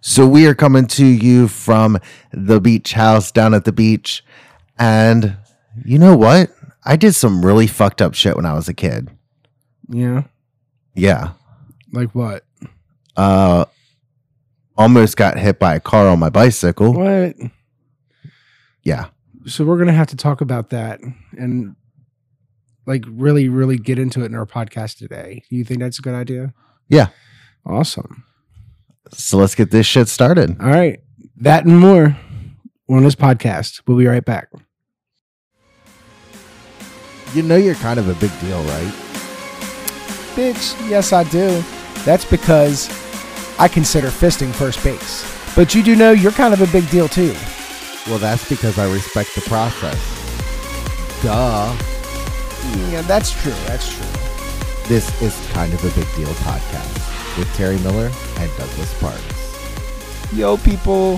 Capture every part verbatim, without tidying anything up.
So we are coming to you from the beach house down at the beach. And you know what? I did some really fucked up shit when I was a kid. Yeah. Yeah. Like what? Uh, almost got hit by a car on my bicycle. What? Yeah. So we're going to have to talk about that and like really, really get into it in our podcast today. You think that's a good idea? Yeah. Awesome. So let's get this shit started. All right. That and more on this podcast. We'll be right back. You know you're kind of a big deal, right? Bitch, yes I do. That's because I consider fisting first base. But you do know you're kind of a big deal too. Well, that's because I respect the process. Duh. Yeah, that's true. That's true. This is Kind of a Big Deal podcast with Terry Miller and Douglas Parks. Yo, people.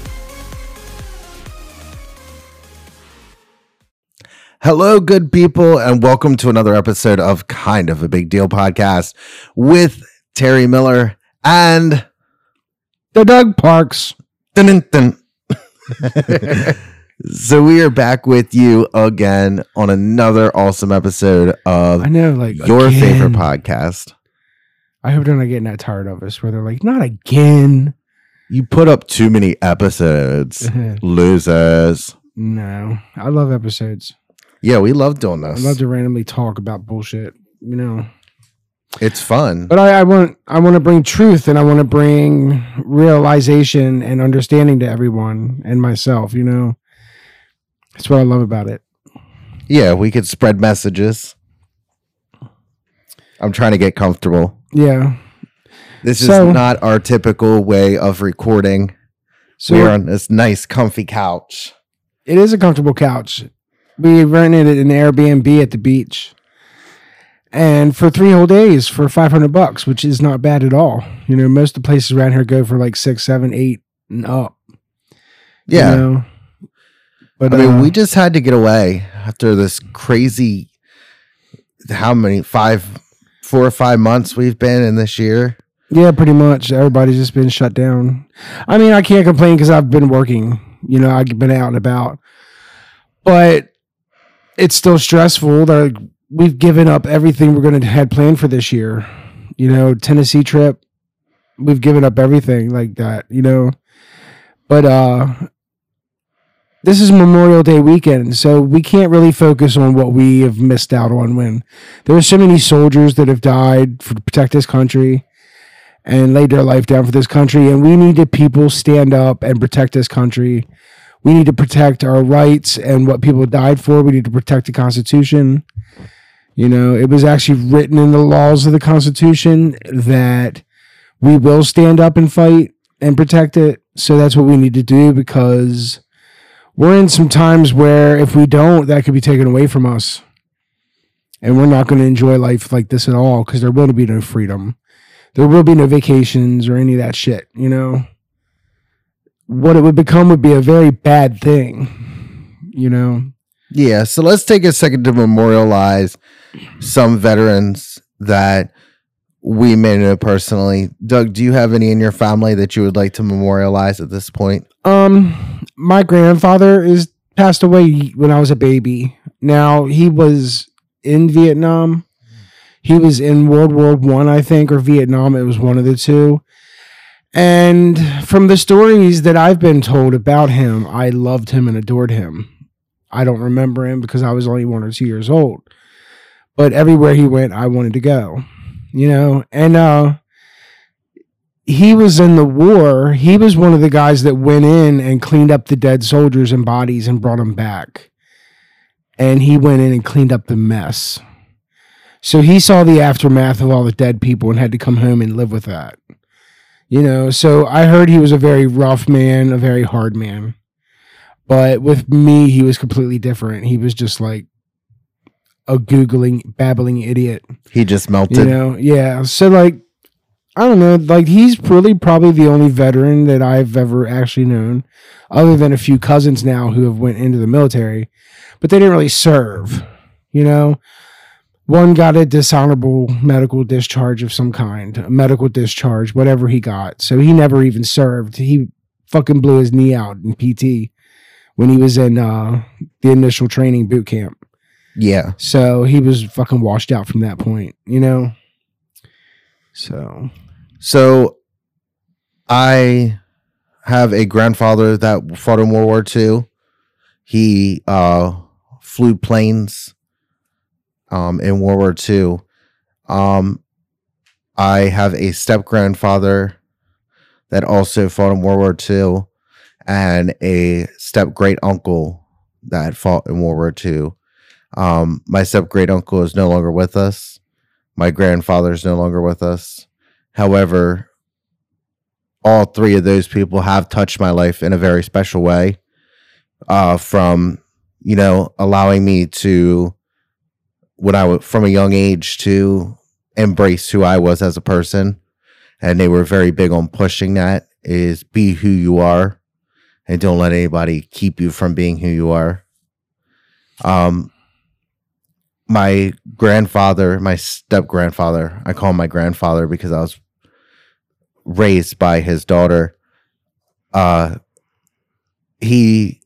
Hello, good people, and welcome to another episode of Kind of a Big Deal podcast with Terry Miller and the Doug Parks. Dun, dun, dun. So we are back with you again on another awesome episode of I know, like your again. favorite podcast. I hope they're not getting that tired of us where they're like, not again. You put up too many episodes, losers. No, I love episodes. Yeah, we love doing this. I love to randomly talk about bullshit, you know. It's fun. But I, I want I want to bring truth and I want to bring realization and understanding to everyone and myself, you know. That's what I love about it. Yeah, we could spread messages. I'm trying to get comfortable. Yeah. This So- is not our typical way of recording. So We're on this nice, comfy couch. it is a comfortable couch. We rented an Airbnb at the beach. And for three whole days for five hundred bucks, which is not bad at all. You know, most of the places around here go for like six, seven, eight and up. Yeah. You know? But I mean, uh, we just had to get away after this crazy, how many, five, four or five months we've been in this year. yeah, pretty much. Everybody's just been shut down. I mean, I can't complain because I've been working. You know, I've been out and about. But it's still stressful. Like, we've given up everything we're going to had planned for this year. You know, Tennessee trip. We've given up everything like that, you know. But uh, this is Memorial Day weekend, so we can't really focus on what we have missed out on when there are so many soldiers that have died for, to protect this country and laid their life down for this country. And we need to people stand up and protect this country. We need to protect our rights and what people died for. We need to protect the Constitution. You know, it was actually written in the laws of the Constitution that we will stand up and fight and protect it. So that's what we need to do because we're in some times where if we don't, that could be taken away from us. And we're not going to enjoy life like this at all because there will be no freedom. There will be no vacations or any of that shit, you know. What it would become would be a very bad thing, you know. Yeah, so let's take a second to memorialize some veterans that we may know personally. Doug, do you have any in your family that you would like to memorialize at this point? Um, my grandfather is passed away when I was a baby. Now, he was in Vietnam. He was in World War One, I, I think, or Vietnam. It was one of the two. And from the stories that I've been told about him, I loved him and adored him. I don't remember him because I was only one or two years old. But everywhere he went, I wanted to go. You know, and uh, he was in the war. He was one of the guys that went in and cleaned up the dead soldiers and bodies and brought them back. And he went in and cleaned up the mess. So he saw the aftermath of all the dead people and had to come home and live with that. You know, so I heard he was a very rough man, a very hard man. But with me, he was completely different. He was just like a googling, babbling idiot. He just melted. You know, yeah. So like, I don't know, like he's really probably the only veteran that I've ever actually known, other than a few cousins now who have went into the military, but they didn't really serve, you know. One got a dishonorable medical discharge of some kind, a medical discharge, whatever he got. So he never even served. He fucking blew his knee out in P T when he was in uh, the initial training boot camp. Yeah. So he was fucking washed out from that point, you know? So. So I have a grandfather that fought in World War Two. He uh, flew planes um, in World War Two. Um, I have a step grandfather that also fought in World War Two, and a step great uncle that fought in World War Two. Um, my step great uncle is no longer with us. My grandfather is no longer with us. However, all three of those people have touched my life in a very special way. Uh, from, you know, allowing me to, when I was from a young age, to embrace who I was as a person. And they were very big on pushing that, is be who you are and don't let anybody keep you from being who you are. Um, my grandfather, my step grandfather, I call him my grandfather because I was raised by his daughter. Uh, he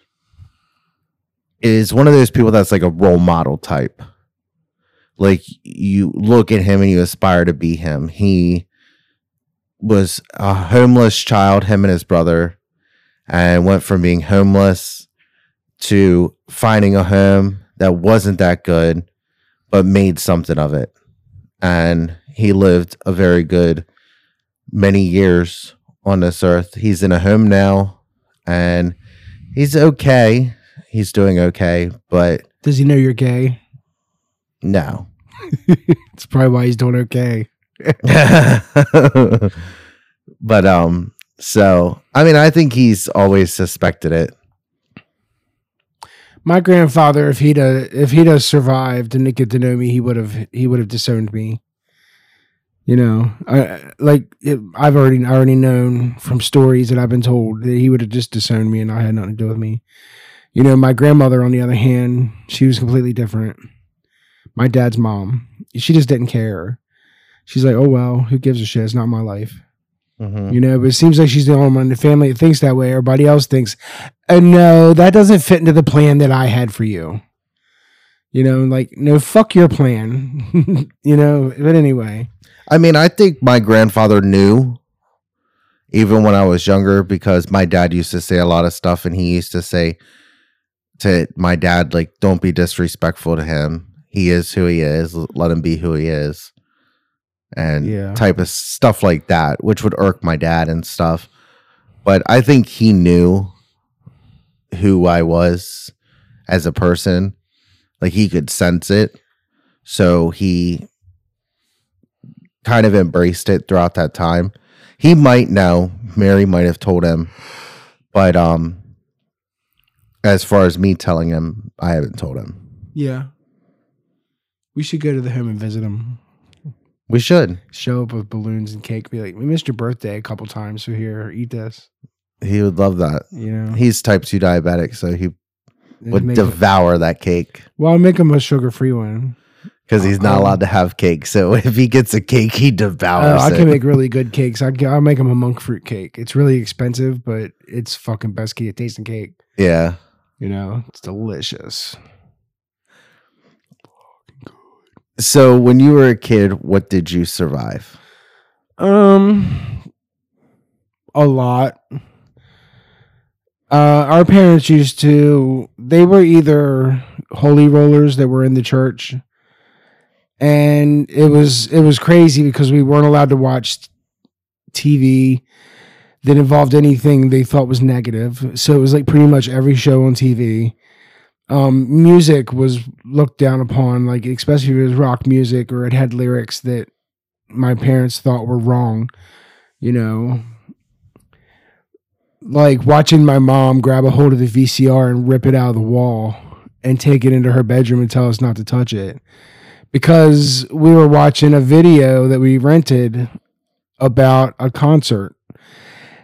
is one of those people that's like a role model type. Like, you look at him and you aspire to be him. He was a homeless child, him and his brother, and went from being homeless to finding a home that wasn't that good, but made something of it. And he lived a very good many years on this earth. He's in a home now, and he's okay. He's doing okay, but Does he know you're gay? no. It's probably why he's doing okay. But um so I mean, I think he's always suspected it. My grandfather, if he'd uh, if he'd have survived and get to know me, he would have he would have disowned me. You know, I like it, I've already already known from stories that I've been told that he would have just disowned me and I had nothing to do with me. You know, my grandmother, on the other hand, she was completely different. My dad's mom, she just didn't care. She's like, oh, well, who gives a shit? It's not my life. Mm-hmm. You know, but it seems like she's the only one in the family that thinks that way. Everybody else thinks, oh, no, that doesn't fit into the plan that I had for you. You know, like, no, fuck your plan. You know, but anyway. I mean, I think my grandfather knew, even when I was younger, because my dad used to say a lot of stuff, and he used to say to my dad, like, don't be disrespectful to him. He is who he is. Let him be who he is. And Yeah. type of stuff like that, which would irk my dad and stuff. But I think he knew who I was as a person. Like, he could sense it. So he kind of embraced it throughout that time. He might know. Mary might have told him. But um, as far as me telling him, I haven't told him. Yeah. We should go to the home and visit him. We should. Show up with balloons and cake. Be like, we missed your birthday a couple times, so here, eat this. He would love that. You know, He's type two diabetic, so he would Make devour it, that cake. well, I'll make him a sugar-free one. Because he's not Oh. allowed to have cake. So if he gets a cake, he Oh, devours I it. can make really good cakes. I, I'll make him a monk fruit cake. It's really expensive, but it's fucking best key at tasting cake. Yeah. You know, it's delicious. So when you were a kid, what did you survive? Um, a lot. Uh, our parents used to, they were either holy rollers that were in the church, and it was, it was crazy because we weren't allowed to watch T V that involved anything they thought was negative. So it was like pretty much every show on T V. Um, music was looked down upon, like especially if it was rock music or it had lyrics that my parents thought were wrong, you know. Like watching my mom grab a hold of the V C R and rip it out of the wall and take it into her bedroom and tell us not to touch it. Because we were watching a video that we rented about a concert.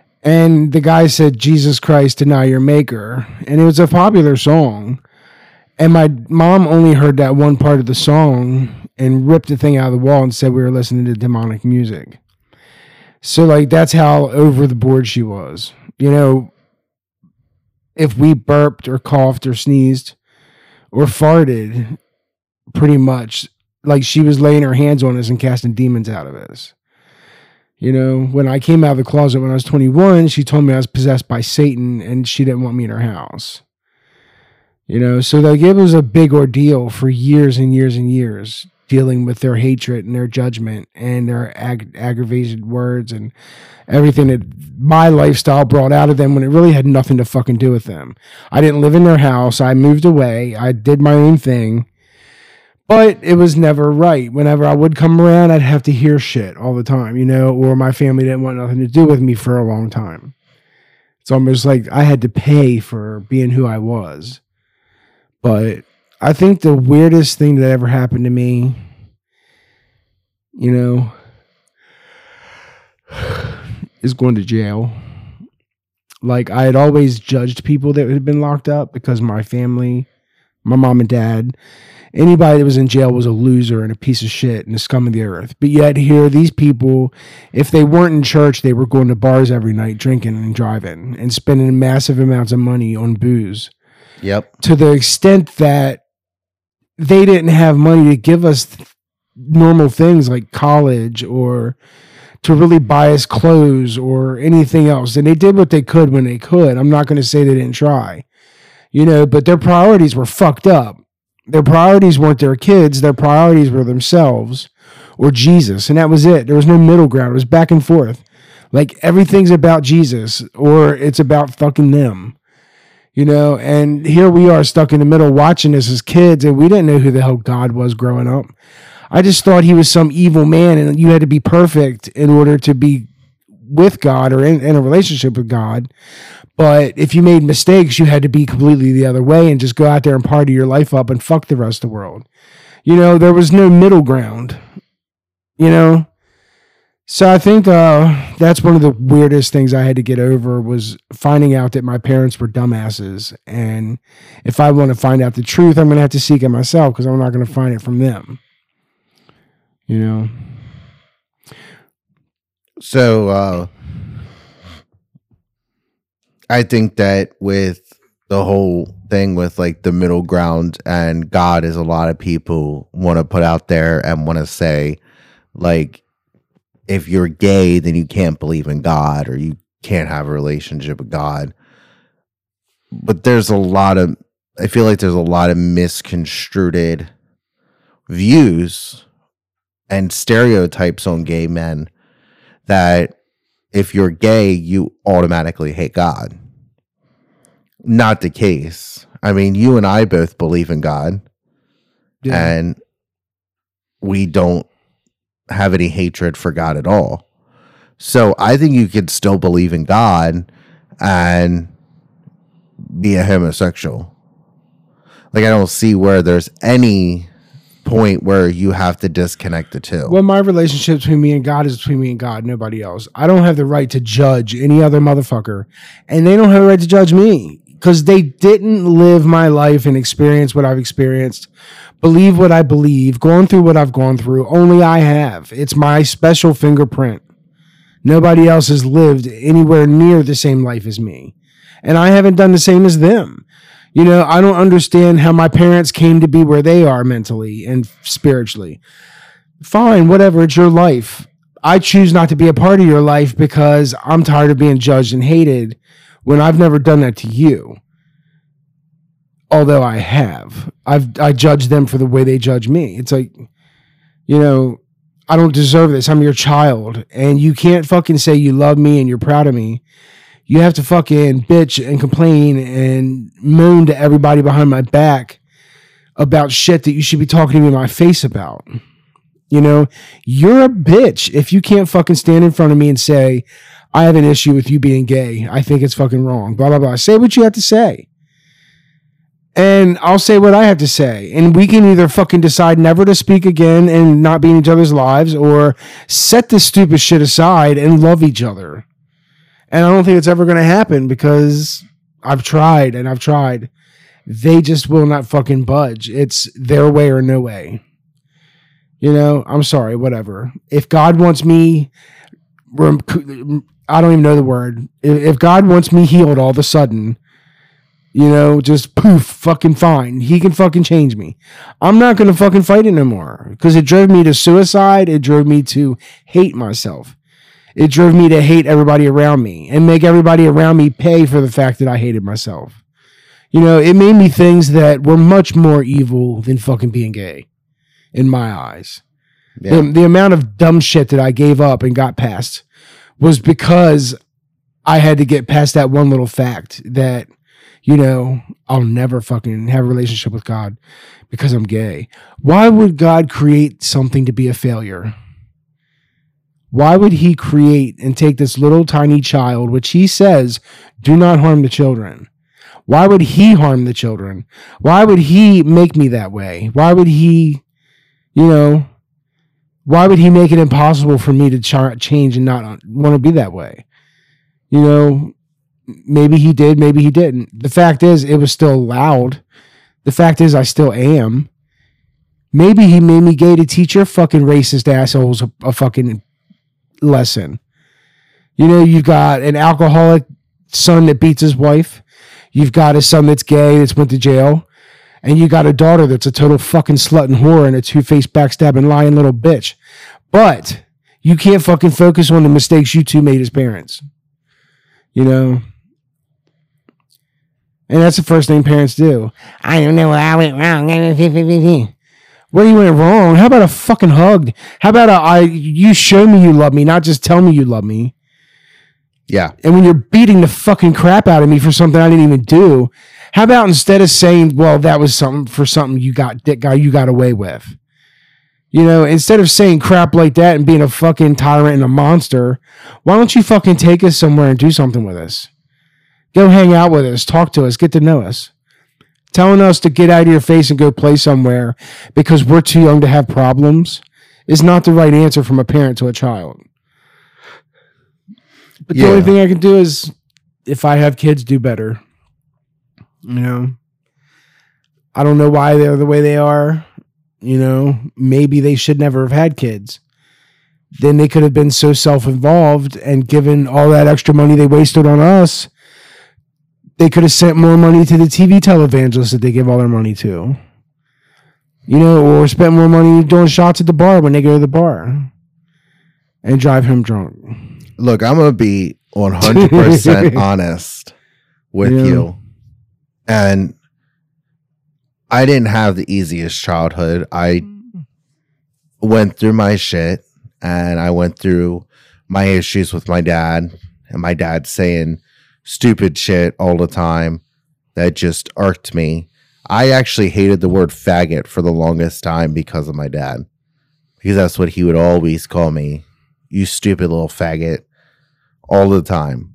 And the guy said, Jesus Christ, deny your maker. And it was a popular song. And my mom only heard that one part of the song and ripped the thing out of the wall and said we were listening to demonic music. So, like, that's how over the board she was. You know, if we burped or coughed or sneezed or farted, pretty much, like, she was laying her hands on us and casting demons out of us. You know, when I came out of the closet when I was twenty-one, she told me I was possessed by Satan and she didn't want me in her house. You know, so like it was a big ordeal for years and years and years, dealing with their hatred and their judgment and their ag- aggravated words and everything that my lifestyle brought out of them when it really had nothing to fucking do with them. I didn't live in their house. I moved away. I did my own thing, but it was never right. Whenever I would come around, I'd have to hear shit all the time, you know, or my family didn't want nothing to do with me for a long time. It's almost like I had to pay for being who I was. But I think the weirdest thing that ever happened to me, you know, is going to jail. Like, I had always judged people that had been locked up because my family, my mom and dad, anybody that was in jail was a loser and a piece of shit and the scum of the earth. But yet here, these people, if they weren't in church, they were going to bars every night, drinking and driving and spending massive amounts of money on booze. Yep. To the extent that they didn't have money to give us th- normal things like college or to really buy us clothes or anything else. And they did what they could when they could. I'm not going to say they didn't try, you know, but their priorities were fucked up. Their priorities weren't their kids. Their priorities were themselves or Jesus. And that was it. There was no middle ground. It was back and forth. Like everything's about Jesus or it's about fucking them. You know, and here we are stuck in the middle watching this as kids, and we didn't know who the hell God was growing up. I just thought he was some evil man, and you had to be perfect in order to be with God or in, in a relationship with God. But if you made mistakes, you had to be completely the other way and just go out there and party your life up and fuck the rest of the world. You know, there was no middle ground, you know? So I think uh, that's one of the weirdest things I had to get over was finding out that my parents were dumbasses. And if I want to find out the truth, I'm going to have to seek it myself because I'm not going to find it from them. You know? So uh, I think that with the whole thing with like the middle ground and God is a lot of people want to put out there and want to say like, if you're gay, then you can't believe in God or you can't have a relationship with God. But there's a lot of, I feel like there's a lot of misconstrued views and stereotypes on gay men that if you're gay, you automatically hate God. Not the case. I mean, you and I both believe in God, yeah. And we don't have any hatred for God at all. So I think you could still believe in God and be a homosexual. Like, I don't see where there's any point where you have to disconnect the two. Well, my relationship between me and God is between me and God, nobody else. I don't have the right to judge any other motherfucker, and they don't have the right to judge me because they didn't live my life and experience what I've experienced, believe what I believe, gone through what I've gone through. Only I have. It's my special fingerprint. Nobody else has lived anywhere near the same life as me, and I haven't done the same as them. You know, I don't understand how my parents came to be where they are mentally and spiritually. Fine, whatever, it's your life. I choose not to be a part of your life because I'm tired of being judged and hated when I've never done that to you. Although I have. I've I judge them for the way they judge me. It's like, you know, I don't deserve this. I'm your child. And you can't fucking say you love me and you're proud of me. You have to fucking bitch and complain and moan to everybody behind my back about shit that you should be talking to me in my face about. You know, you're a bitch if you can't fucking stand in front of me and say, I have an issue with you being gay. I think it's fucking wrong. Blah, blah, blah. Say what you have to say. And I'll say what I have to say. And we can either fucking decide never to speak again and not be in each other's lives or set this stupid shit aside and love each other. And I don't think it's ever going to happen because I've tried and I've tried. They just will not fucking budge. It's their way or no way. You know, I'm sorry, whatever. If God wants me, I don't even know the word. If God wants me healed all of a sudden, you know, just poof, fucking fine. He can fucking change me. I'm not going to fucking fight it no more because it drove me to suicide. It drove me to hate myself. It drove me to hate everybody around me and make everybody around me pay for the fact that I hated myself. You know, it made me things that were much more evil than fucking being gay in my eyes. Yeah. The, the amount of dumb shit that I gave up and got past was because I had to get past that one little fact that, you know, I'll never fucking have a relationship with God because I'm gay. Why would God create something to be a failure? Why would he create and take this little tiny child, which he says, do not harm the children? Why would he harm the children? Why would he make me that way? Why would he, you know, why would he make it impossible for me to ch- change and not want to be that way? You know, maybe he did, maybe he didn't. The fact is, it was still allowed. The fact is, I still am. Maybe he made me gay to teach your fucking racist assholes a, a fucking lesson. You know, you've got an alcoholic son that beats his wife. You've got a son that's gay that's went to jail. And you got a daughter that's a total fucking slut and whore and a two-faced backstabbing lying little bitch. But you can't fucking focus on the mistakes you two made as parents. You know? And that's the first thing parents do. I don't know where I went wrong. Where you went wrong? How about a fucking hug? How about a, I, you show me you love me, not just tell me you love me. Yeah. And when you're beating the fucking crap out of me for something I didn't even do, how about instead of saying, well, that was something for something you got, that guy you got away with? You know, instead of saying crap like that and being a fucking tyrant and a monster, why don't you fucking take us somewhere and do something with us? Go hang out with us, talk to us, get to know us. Telling us to get out of your face and go play somewhere because we're too young to have problems is not the right answer from a parent to a child. But yeah. The only thing I can do is, if I have kids, do better. You know, I don't know why they're the way they are. You know, maybe they should never have had kids. Then they could have been so self-involved and given all that extra money they wasted on us. They could have sent more money to the T V televangelists that they give all their money to. You know, or spent more money doing shots at the bar when they go to the bar and drive home drunk. Look, I'm going to be one hundred percent honest with yeah. you. And I didn't have the easiest childhood. I went through my shit and I went through my issues with my dad and my dad saying stupid shit all the time that just irked me. I actually hated the word faggot for the longest time because of my dad. Because that's what he would always call me. You stupid little faggot. All the time.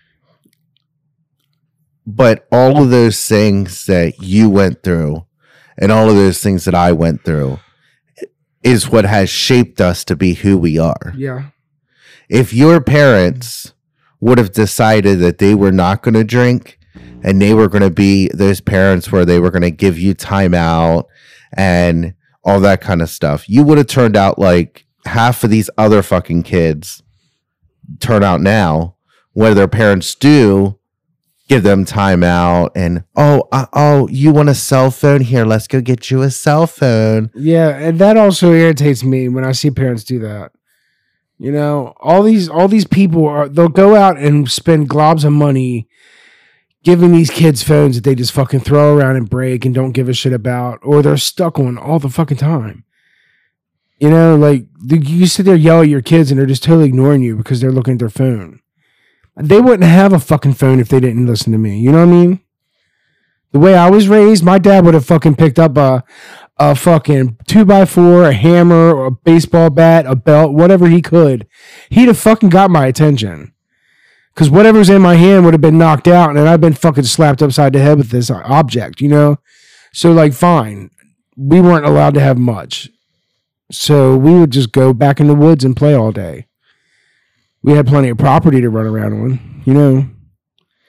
But all of those things that you went through and all of those things that I went through is what has shaped us to be who we are. Yeah. If your parents would have decided that they were not going to drink and they were going to be those parents where they were going to give you time out and all that kind of stuff, you would have turned out like half of these other fucking kids turn out now, where their parents do give them time out and, oh, uh, oh, you want a cell phone? Here, let's go get you a cell phone. Yeah, and that also irritates me when I see parents do that. You know, all these all these people are they'll go out and spend globs of money giving these kids phones that they just fucking throw around and break and don't give a shit about, or they're stuck on all the fucking time. You know, like you sit there yell at your kids and they're just totally ignoring you because they're looking at their phone. They wouldn't have a fucking phone if they didn't listen to me. You know what I mean? The way I was raised, my dad would have fucking picked up a a fucking two by four, a hammer, or a baseball bat, a belt, whatever he could. He'd have fucking got my attention. Because whatever's in my hand would have been knocked out and I've been fucking slapped upside the head with this object, you know? So, like, fine. We weren't allowed to have much. So we would just go back in the woods and play all day. We had plenty of property to run around on, you know?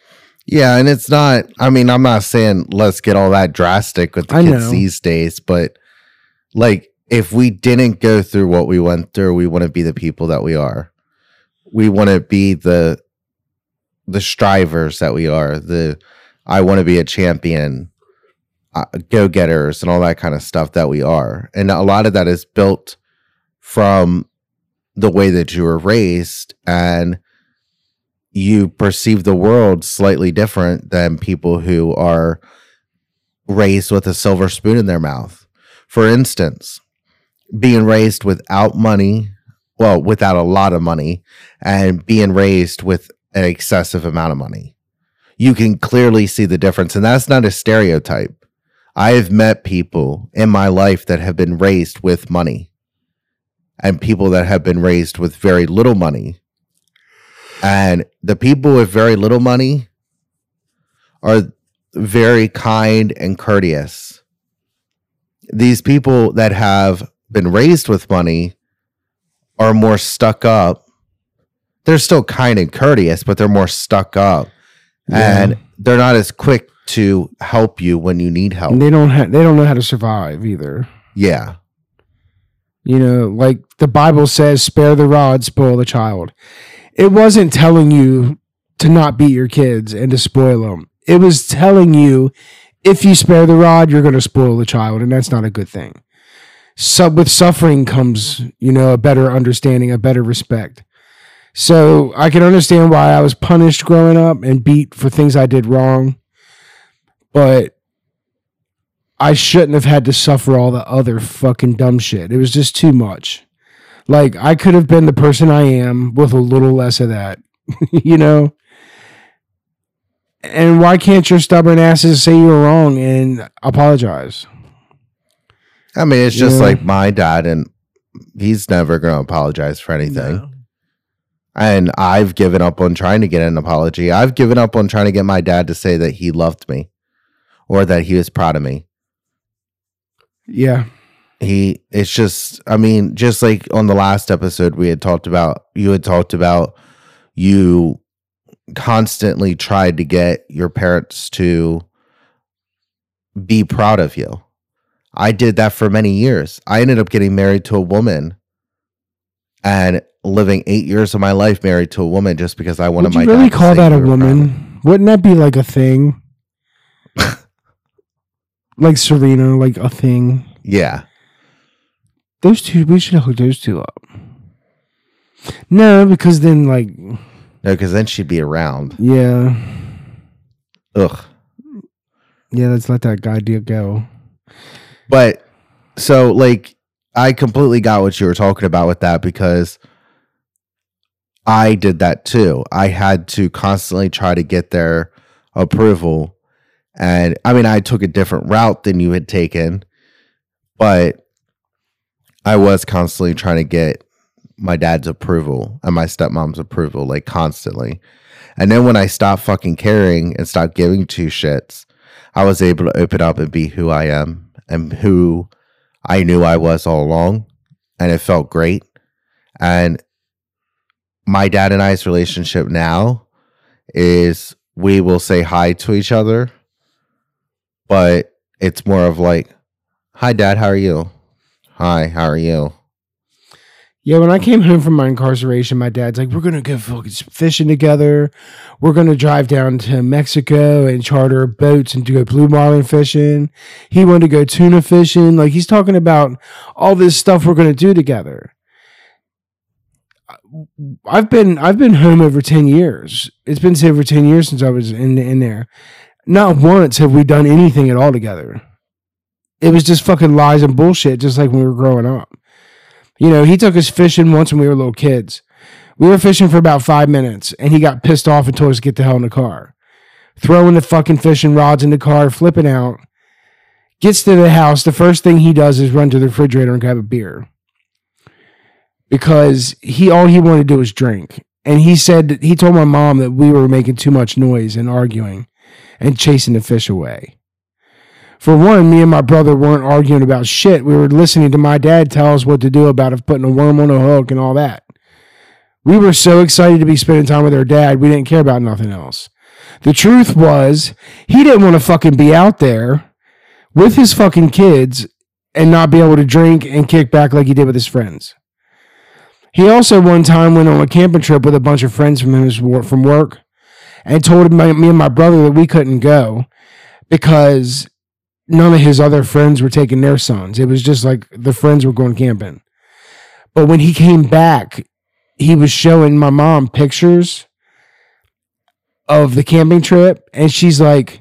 Yeah, and it's not, I mean, I'm not saying let's get all that drastic with the I kids know. these days, but like if we didn't go through what we went through, we wouldn't be the people that we are. We want to be the the strivers that we are. The I want to be a champion, uh, go-getters and all that kind of stuff that we are. And a lot of that is built from the way that you were raised, and you perceive the world slightly different than people who are raised with a silver spoon in their mouth. For instance, being raised without money, well, without a lot of money, and being raised with an excessive amount of money. You can clearly see the difference, and that's not a stereotype. I have met people in my life that have been raised with money, and people that have been raised with very little money. And the people with very little money are very kind and courteous. These people that have been raised with money are more stuck up. They're still kind and courteous, but they're more stuck up. Yeah. And they're not as quick to help you when you need help. And they don't ha- they don't know how to survive either. Yeah. You know, like the Bible says, spare the rod, spoil the child. It wasn't telling you to not beat your kids and to spoil them. It was telling you, if you spare the rod, you're going to spoil the child, and that's not a good thing. So with suffering comes, you know, a better understanding, a better respect. So I can understand why I was punished growing up and beat for things I did wrong, but I shouldn't have had to suffer all the other fucking dumb shit. It was just too much. Like, I could have been the person I am with a little less of that, you know? And why can't your stubborn asses say you were wrong and apologize? I mean, it's just Yeah. like my dad, and he's never going to apologize for anything. No. And I've given up on trying to get an apology. I've given up on trying to get my dad to say that he loved me or that he was proud of me. Yeah. He, it's just, I mean, just like on the last episode we had talked about, you had talked about you constantly tried to get your parents to be proud of you. I did that for many years. I ended up getting married to a woman and living eight years of my life married to a woman just because I wanted Would my you dad really to call say that a we were proud of him. woman? Wouldn't that be like a thing? Like Serena, like a thing? Yeah. Those two, we should hook those two up. No, because then, like, No, because then she'd be around. yeah. Ugh. Yeah, let's let that guy deal go. But so, like, I completely got what you were talking about with that because I did that too. I had to constantly try to get their approval. And I mean, I took a different route than you had taken, but I was constantly trying to get my dad's approval and my stepmom's approval, like constantly. And then when I stopped fucking caring and stopped giving two shits, I was able to open up and be who I am and who I knew I was all along. And it felt great. And my dad and I's relationship now is we will say hi to each other, but it's more of like, hi, Dad, how are you? Hi, how are you? Yeah, when I came home from my incarceration, my dad's like, we're going to go fucking fishing together. We're going to drive down to Mexico and charter boats and to go blue marlin fishing. He wanted to go tuna fishing. Like, he's talking about all this stuff we're going to do together. I've been I've been home over ten years. It's been over ten years since I was in in there. Not once have we done anything at all together. It was just fucking lies and bullshit, just like when we were growing up. You know, he took us fishing once when we were little kids. We were fishing for about five minutes, and he got pissed off and told us to get the hell in the car. Throwing the fucking fishing rods in the car, flipping out. Gets to the house, the first thing he does is run to the refrigerator and grab a beer. Because he all he wanted to do was drink. And he said, that, he told my mom that we were making too much noise and arguing and chasing the fish away. For one, me and my brother weren't arguing about shit. We were listening to my dad tell us what to do about if putting a worm on a hook and all that. We were so excited to be spending time with our dad, we didn't care about nothing else. The truth was, he didn't want to fucking be out there with his fucking kids and not be able to drink and kick back like he did with his friends. He also one time went on a camping trip with a bunch of friends from his from work and told me and my brother that we couldn't go because none of his other friends were taking their sons. It was just like the friends were going camping. But when he came back, he was showing my mom pictures of the camping trip, and she's like,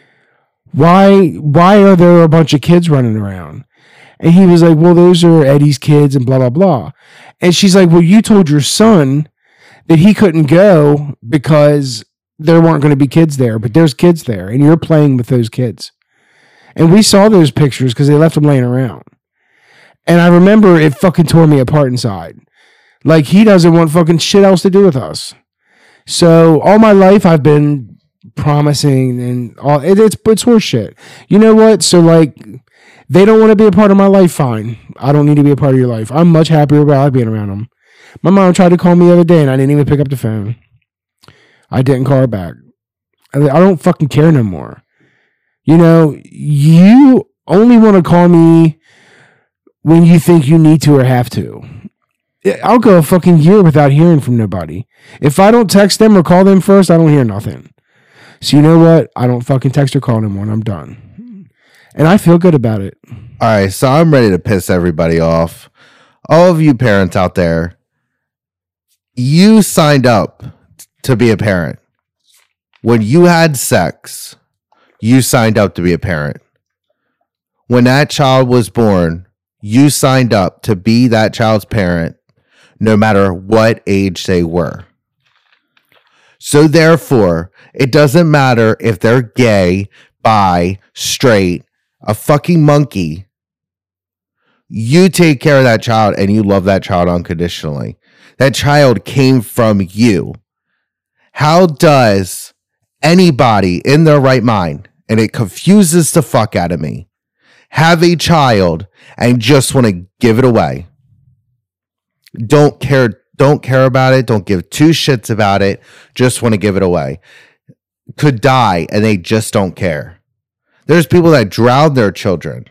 why why are there a bunch of kids running around? And he was like, well, those are Eddie's kids and blah, blah, blah. And she's like, well, you told your son that he couldn't go because there weren't going to be kids there, but there's kids there, and you're playing with those kids. And we saw those pictures because they left them laying around. And I remember it fucking tore me apart inside. Like, he doesn't want fucking shit else to do with us. So all my life I've been promising and all it, it's it's horse shit. You know what? So like, they don't want to be a part of my life. Fine. I don't need to be a part of your life. I'm much happier about being around them. My mom tried to call me the other day and I didn't even pick up the phone. I didn't call her back. I don't fucking care no more. You know, you only want to call me when you think you need to or have to. I'll go a fucking year without hearing from nobody. If I don't text them or call them first, I don't hear nothing. So you know what? I don't fucking text or call anymore and I'm done. And I feel good about it. All right, so I'm ready to piss everybody off. All of you parents out there, you signed up to be a parent. When you had sex, you signed up to be a parent. When that child was born, you signed up to be that child's parent, no matter what age they were. So therefore, it doesn't matter if they're gay, bi, straight, a fucking monkey. You take care of that child and you love that child unconditionally. That child came from you. How does anybody in their right mind, and it confuses the fuck out of me, have a child and just want to give it away? Don't care, don't care about it. Don't give two shits about it. Just want to give it away. Could die and they just don't care. There's people that drown their children.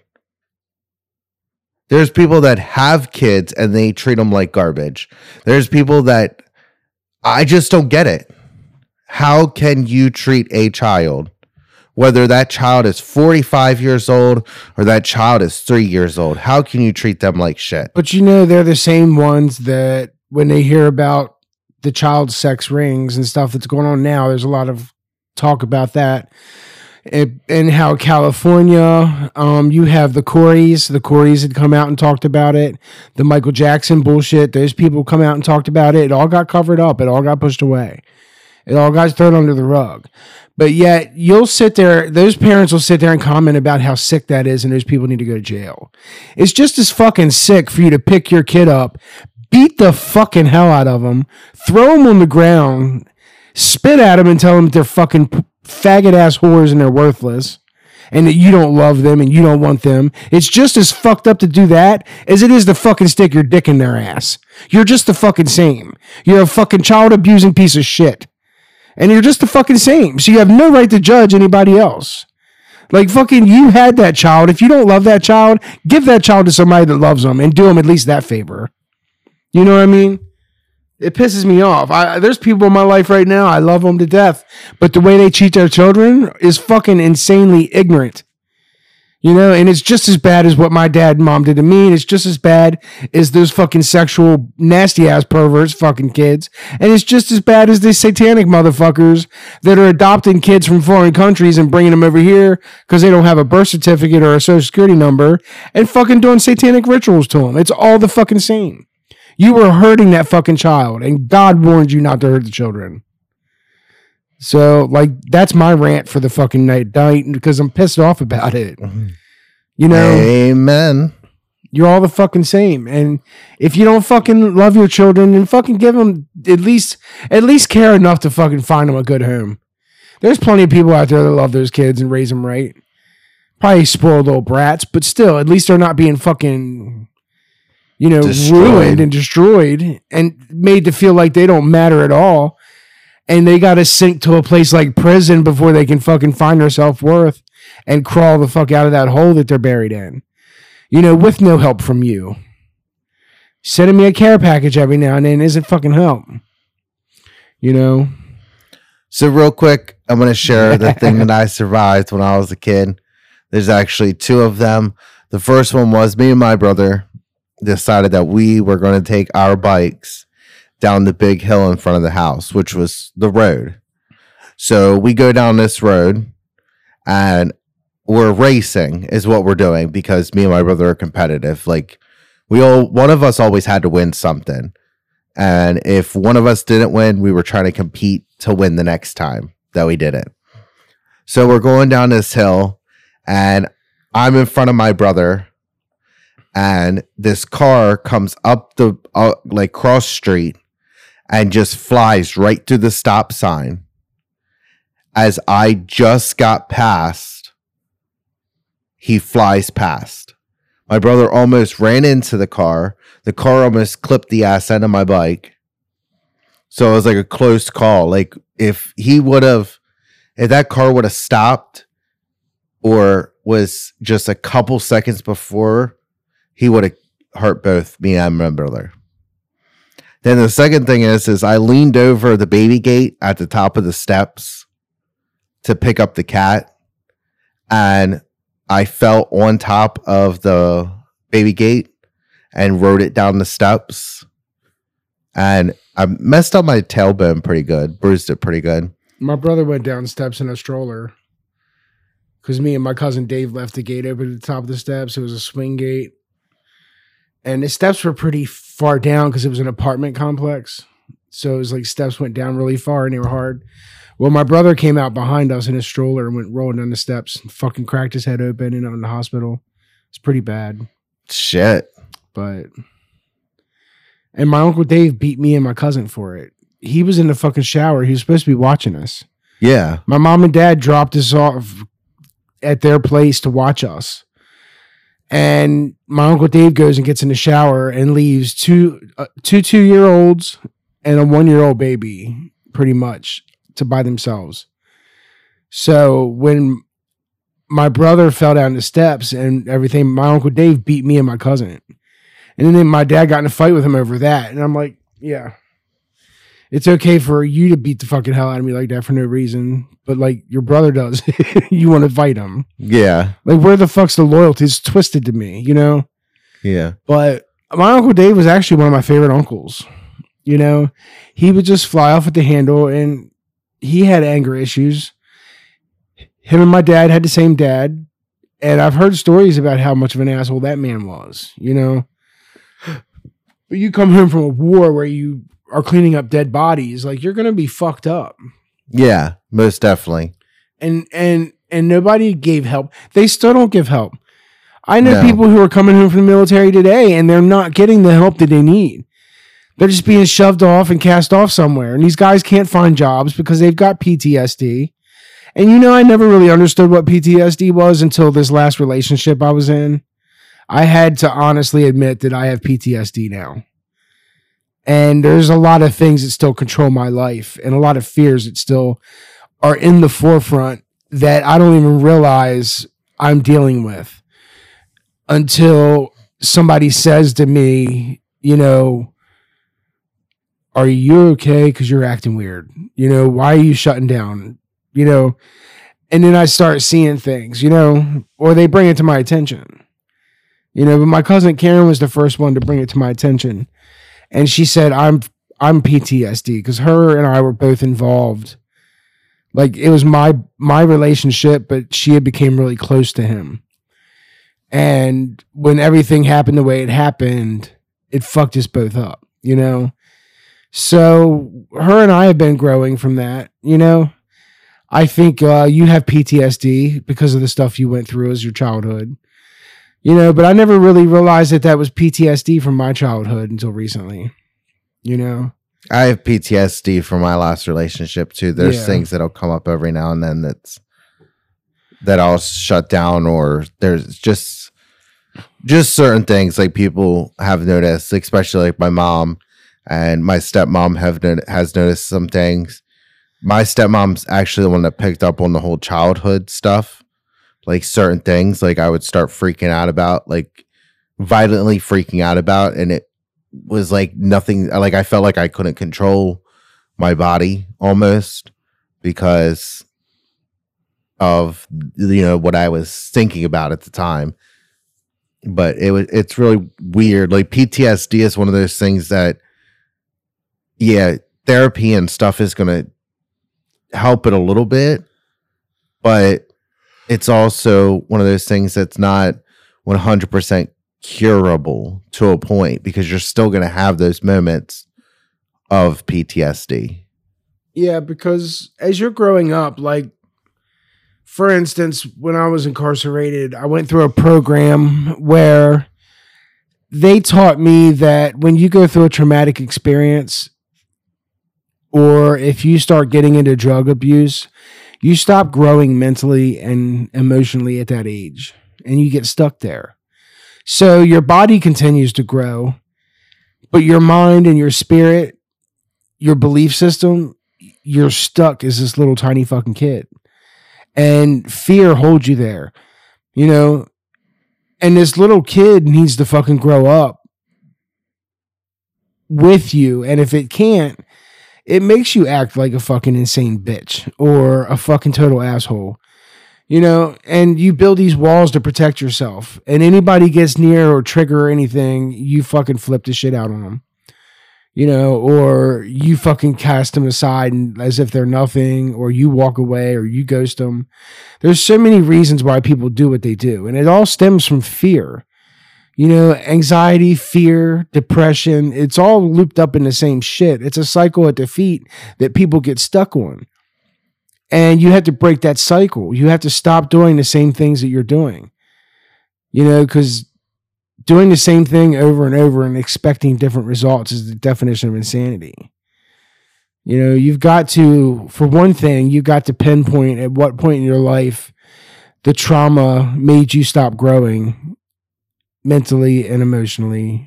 There's people that have kids and they treat them like garbage. There's people that I just don't get it. How can you treat a child, whether that child is forty-five years old or that child is three years old? How can you treat them like shit? But you know, they're the same ones that when they hear about the child sex rings and stuff that's going on now, there's a lot of talk about that. And, and how California, um, you have the Coreys. The Coreys had come out and talked about it. The Michael Jackson bullshit. Those people come out and talked about it. It all got covered up. It all got pushed away. It all got thrown under the rug. But yet you'll sit there, those parents will sit there and comment about how sick that is and those people need to go to jail. It's just as fucking sick for you to pick your kid up, beat the fucking hell out of them, throw them on the ground, spit at them and tell them that they're fucking faggot ass whores and they're worthless and that you don't love them and you don't want them. It's just as fucked up to do that as it is to fucking stick your dick in their ass. You're just the fucking same. You're a fucking child abusing piece of shit. And you're just the fucking same. So you have no right to judge anybody else. Like fucking you had that child. If you don't love that child, give that child to somebody that loves them and do them at least that favor. You know what I mean? It pisses me off. I, there's people in my life right now, I love them to death, but the way they treat their children is fucking insanely ignorant. You know, and it's just as bad as what my dad and mom did to me, and it's just as bad as those fucking sexual nasty ass perverts fucking kids, and it's just as bad as these satanic motherfuckers that are adopting kids from foreign countries and bringing them over here because they don't have a birth certificate or a social security number and fucking doing satanic rituals to them. It's all the fucking same. You were hurting that fucking child, and God warned you not to hurt the children. So, like, that's my rant for the fucking night, night because I'm pissed off about it. You know? Amen. You're all the fucking same. And if you don't fucking love your children, then fucking give them at least, at least care enough to fucking find them a good home. There's plenty of people out there that love those kids and raise them right. Probably spoiled little brats, but still, at least they're not being fucking, you know, destroyed. ruined and destroyed and made to feel like they don't matter at all. and they got to sink to a place like prison before they can fucking find their self-worth and crawl the fuck out of that hole that they're buried in, you know, with no help from you. Sending me a care package every now and then isn't fucking help, you know. So real quick, I'm going to share the thing that I survived when I was a kid. There's actually two of them. The first one was me and my brother decided that we were going to take our bikes down the big hill in front of the house, which was the road. So we go down this road and we're racing is what we're doing because me and my brother are competitive. Like we all, one of us always had to win something. And if one of us didn't win, we were trying to compete to win the next time that we did it. So we're going down this hill and I'm in front of my brother. And this car comes up the uh, like cross street and just flies right through the stop sign. As I just got past, he flies past. My brother almost ran into the car. The car almost clipped the ass end of my bike. So it was like a close call. Like if he would have, if that car would have stopped or was just a couple seconds before, he would have hurt both me and my brother. Then the second thing is, is I leaned over the baby gate at the top of the steps to pick up the cat. And I fell on top of the baby gate and rode it down the steps. And I messed up my tailbone pretty good, bruised it pretty good. My brother went down steps in a stroller because me and my cousin Dave left the gate open at the top of the steps. It was a swing gate. And the steps were pretty far down because it was an apartment complex. So it was like steps went down really far and they were hard. Well, my brother came out behind us in his stroller and went rolling down the steps and fucking cracked his head open and ended up in the hospital. It's pretty bad. Shit. But, and my Uncle Dave beat me and my cousin for it. He was in the fucking shower. He was supposed to be watching us. Yeah. My mom and dad dropped us off at their place to watch us. And my Uncle Dave goes and gets in the shower and leaves two uh, two two-year-olds and a one-year-old baby, pretty much, to by themselves. So when my brother fell down the steps and everything, my Uncle Dave beat me and my cousin. And then my dad got in a fight with him over that. And I'm like, yeah, it's okay for you to beat the fucking hell out of me like that for no reason. But like your brother does, you want to fight him. Yeah. Like where the fuck's the loyalty? It's twisted to me, you know? Yeah. But my Uncle Dave was actually one of my favorite uncles. You know, he would just fly off at the handle and he had anger issues. Him and my dad had the same dad. And I've heard stories about how much of an asshole that man was, you know? But you come home from a war where you are cleaning up dead bodies, like you're going to be fucked up. Yeah, most definitely. And, and, and nobody gave help. They still don't give help. I know No. people who are coming home from the military today and they're not getting the help that they need. They're just being shoved off and cast off somewhere. And these guys can't find jobs because they've got P T S D. And you know, I never really understood what P T S D was until this last relationship I was in. I had to honestly admit that I have P T S D now. And there's a lot of things that still control my life and a lot of fears that still are in the forefront that I don't even realize I'm dealing with until somebody says to me, you know, are you okay? Because you're acting weird. You know, why are you shutting down? You know, and then I start seeing things, you know, or they bring it to my attention. You know, but my cousin Karen was the first one to bring it to my attention. And she said, I'm I'm P T S D because her and I were both involved. Like it was my my relationship, but she had became really close to him. And when everything happened the way it happened, it fucked us both up, you know? So her and I have been growing from that, you know? I think uh, you have P T S D because of the stuff you went through as your childhood. You know, but I never really realized that that was P T S D from my childhood until recently, you know? I have P T S D from my last relationship too. There's Yeah. things that'll come up every now and then that's that I'll shut down, or there's just just certain things like people have noticed, especially like my mom and my stepmom have no- has noticed some things my stepmom's actually the one that picked up on the whole childhood stuff. Like certain things, like I would start freaking out about, like violently freaking out about, and it was like nothing. Like I felt like I couldn't control my body almost because of, you know, what I was thinking about at the time. But it was it's really weird. Like P T S D is one of those things that, yeah, therapy and stuff is going to help it a little bit, but it's also one of those things that's not one hundred percent curable to a point, because you're still going to have those moments of P T S D. Yeah, because as you're growing up, like, for instance, when I was incarcerated, I went through a program where they taught me that when you go through a traumatic experience, or if you start getting into drug abuse, you stop growing mentally and emotionally at that age, and you get stuck there. So your body continues to grow, but your mind and your spirit, your belief system, you're stuck as this little tiny fucking kid. And fear holds you there, you know? And this little kid needs to fucking grow up with you. And if it can't, it makes you act like a fucking insane bitch or a fucking total asshole, you know, and you build these walls to protect yourself, and anybody gets near or trigger or anything, you fucking flip the shit out on them, you know, or you fucking cast them aside and, as if they're nothing, or you walk away or you ghost them. There's so many reasons why people do what they do. And it all stems from fear. You know, anxiety, fear, depression, it's all looped up in the same shit. It's a cycle of defeat that people get stuck on. And you have to break that cycle. You have to stop doing the same things that you're doing. You know, because doing the same thing over and over and expecting different results is the definition of insanity. You know, you've got to, for one thing, you've got to pinpoint at what point in your life the trauma made you stop growing mentally and emotionally.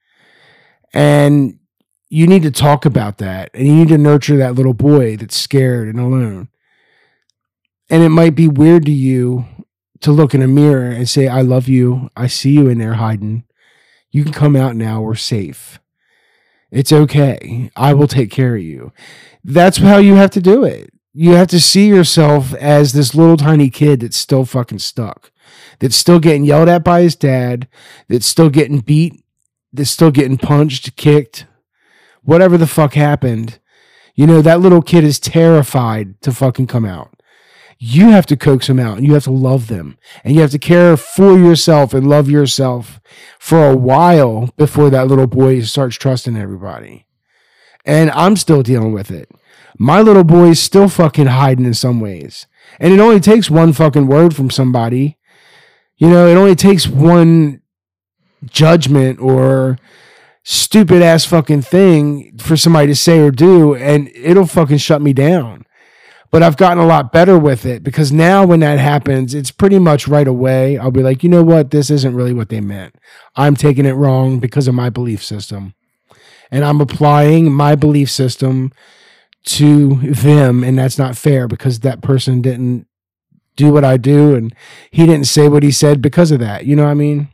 And you need to talk about that. And you need to nurture that little boy that's scared and alone. And it might be weird to you to look in a mirror and say, I love you. I see you in there hiding. You can come out now. We're safe. It's okay. I will take care of you. That's how you have to do it. You have to see yourself as this little tiny kid that's still fucking stuck, that's still getting yelled at by his dad, that's still getting beat, that's still getting punched, kicked, whatever the fuck happened. You know, that little kid is terrified to fucking come out. You have to coax them out, and you have to love them, and you have to care for yourself and love yourself for a while before that little boy starts trusting everybody. And I'm still dealing with it. My little boy is still fucking hiding in some ways. And it only takes one fucking word from somebody. You know, it only takes one judgment or stupid ass fucking thing for somebody to say or do, and it'll fucking shut me down. But I've gotten a lot better with it, because now when that happens, it's pretty much right away. I'll be like, you know what? This isn't really what they meant. I'm taking it wrong because of my belief system. And I'm applying my belief system to them, and that's not fair because that person didn't do what I do, and he didn't say what he said because of that. You know what I mean?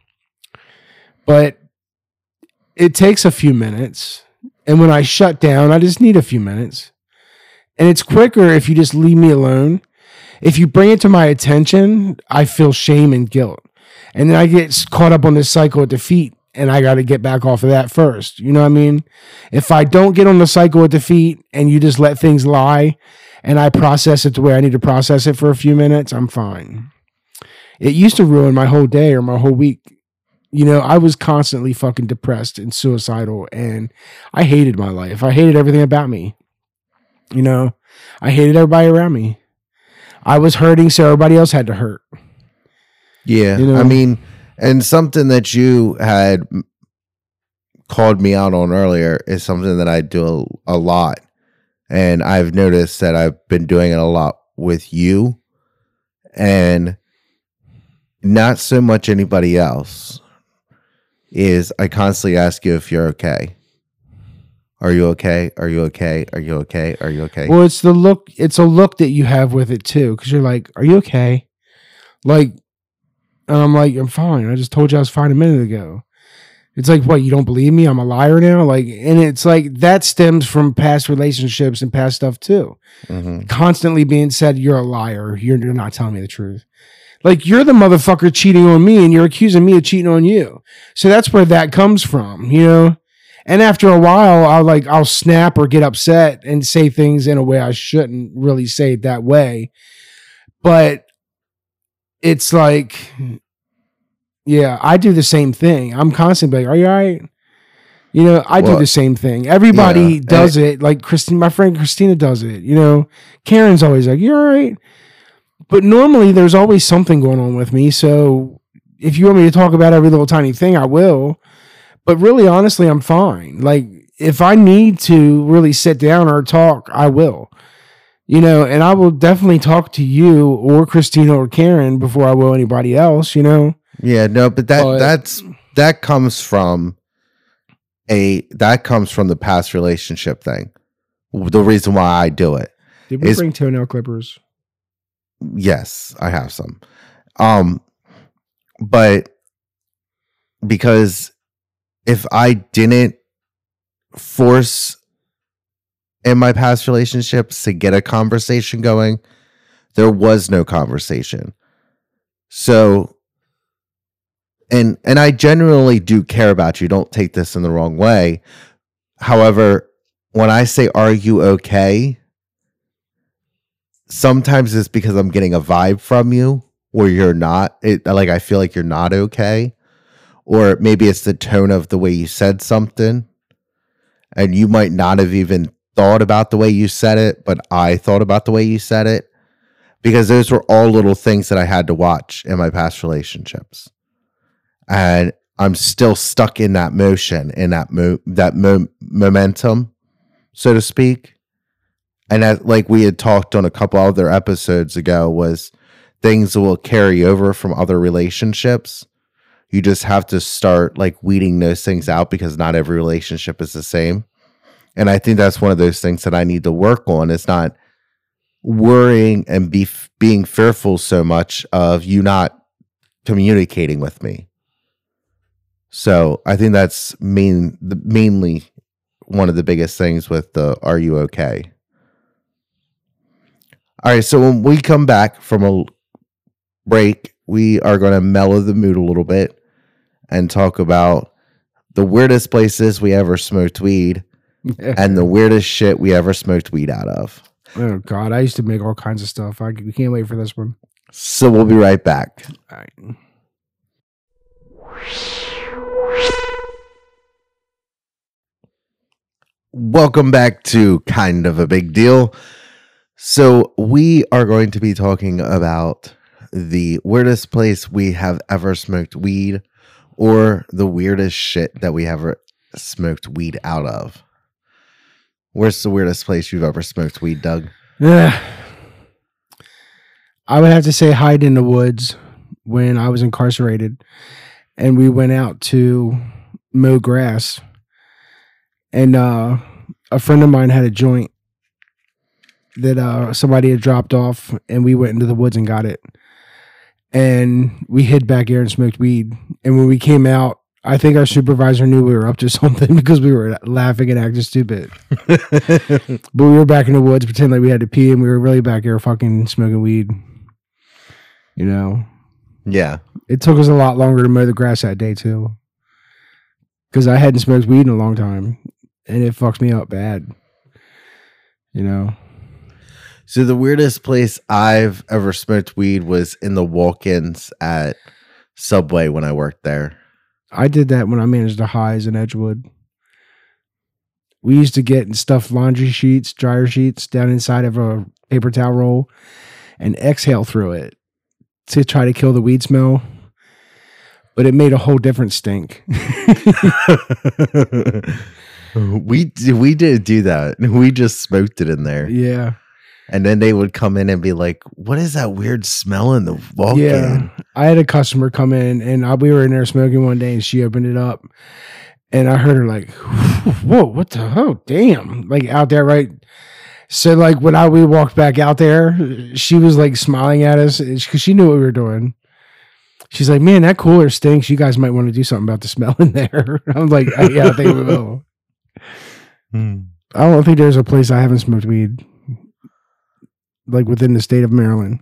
But it takes a few minutes, and when I shut down, I just need a few minutes. And it's quicker if you just leave me alone. If you bring it to my attention, I feel shame and guilt. And then I get caught up on this cycle of defeat, and I got to get back off of that first. You know what I mean? If I don't get on the cycle of defeat and you just let things lie and I process it the way I need to process it for a few minutes, I'm fine. It used to ruin my whole day or my whole week. You know, I was constantly fucking depressed and suicidal, and I hated my life. I hated everything about me. You know, I hated everybody around me. I was hurting, so everybody else had to hurt. Yeah. You know? I mean, and something that you had called me out on earlier is something that I do a, a lot. And I've noticed that I've been doing it a lot with you and not so much anybody else. Is I constantly ask you if you're okay. Are you okay? Are you okay? Are you okay? Are you okay? Well, it's the look. It's a look that you have with it too, because you're like, "Are you okay?" Like, and I'm like, "I'm fine. I just told you I was fine a minute ago." It's like, what? You don't believe me? I'm a liar now. Like, and it's like that stems from past relationships and past stuff too. Mm-hmm. Constantly being said, "You're a liar. You're you're not telling me the truth." Like, you're the motherfucker cheating on me, and you're accusing me of cheating on you. So that's where that comes from, you know. And after a while, I'll like I'll snap or get upset and say things in a way I shouldn't really say it that way. But it's like, yeah, I do the same thing. I'm constantly like, "Are you all right?" You know, I well, do the same thing. Everybody yeah, does it, it. Like Christine, my friend Christina does it. You know, Karen's always like, "You all right?" But normally, there's always something going on with me. So if you want me to talk about every little tiny thing, I will. But really, honestly, I'm fine. Like, if I need to really sit down or talk, I will. You know, and I will definitely talk to you or Christina or Karen before I will anybody else, you know? Yeah, no, but that but, that's that comes from a that comes from the past relationship thing. The reason why I do it. Did we is, bring toenail clippers? Yes, I have some. Um, but because if I didn't force in my past relationships to get a conversation going, there was no conversation. So, and and I genuinely do care about you. Don't take this in the wrong way. However, when I say, "Are you okay?" sometimes it's because I'm getting a vibe from you where you're not. It, like, I feel like you're not okay. Or maybe it's the tone of the way you said something. And you might not have even thought about the way you said it, but I thought about the way you said it. Because those were all little things that I had to watch in my past relationships. And I'm still stuck in that motion, in that mo- that mo- momentum, so to speak. And that, like we had talked on a couple other episodes ago, was things that will carry over from other relationships. You just have to start like weeding those things out because not every relationship is the same. And I think that's one of those things that I need to work on. It's not worrying and be, being fearful so much of you not communicating with me. So I think that's main, mainly one of the biggest things with the "Are you okay?" All right. So when we come back from a break, we are going to mellow the mood a little bit and talk about the weirdest places we ever smoked weed and the weirdest shit we ever smoked weed out of. Oh, God. I used to make all kinds of stuff. I can't wait for this one. So we'll be right back. All right. Welcome back to Kind of a Big Deal. So we are going to be talking about the weirdest place we have ever smoked weed, or the weirdest shit that we ever smoked weed out of. Where's the weirdest place you've ever smoked weed, Doug? Yeah. I would have to say hide in the woods when I was incarcerated. And we went out to mow grass. And uh, a friend of mine had a joint that uh, somebody had dropped off. And we went into the woods and got it. And we hid back there and smoked weed. And when we came out, I think our supervisor knew we were up to something because we were laughing and acting stupid. But we were back in the woods pretending like we had to pee, and we were really back there fucking smoking weed. You know? Yeah. It took us a lot longer to mow the grass that day, too. Because I hadn't smoked weed in a long time. And it fucks me up bad. You know? So the weirdest place I've ever smoked weed was in the walk-ins at Subway when I worked there. I did that when I managed the highs in Edgewood. We used to get stuffed laundry sheets, dryer sheets down inside of a paper towel roll and exhale through it to try to kill the weed smell. But it made a whole different stink. we we didn't do that. We just smoked it in there. Yeah. And then they would come in and be like, "What is that weird smell in the walk-in?" Yeah, I had a customer come in, and I, we were in there smoking one day, and she opened it up, And I heard her like, whoa, what the oh damn. Like out there, right? So like when I we walked back out there, she was like smiling at us because she knew what we were doing. She's like, man, that cooler stinks. You guys might want to do something about the smell in there. I was like, yeah, I think we will. Hmm. I don't think there's a place I haven't smoked weed like within the state of Maryland.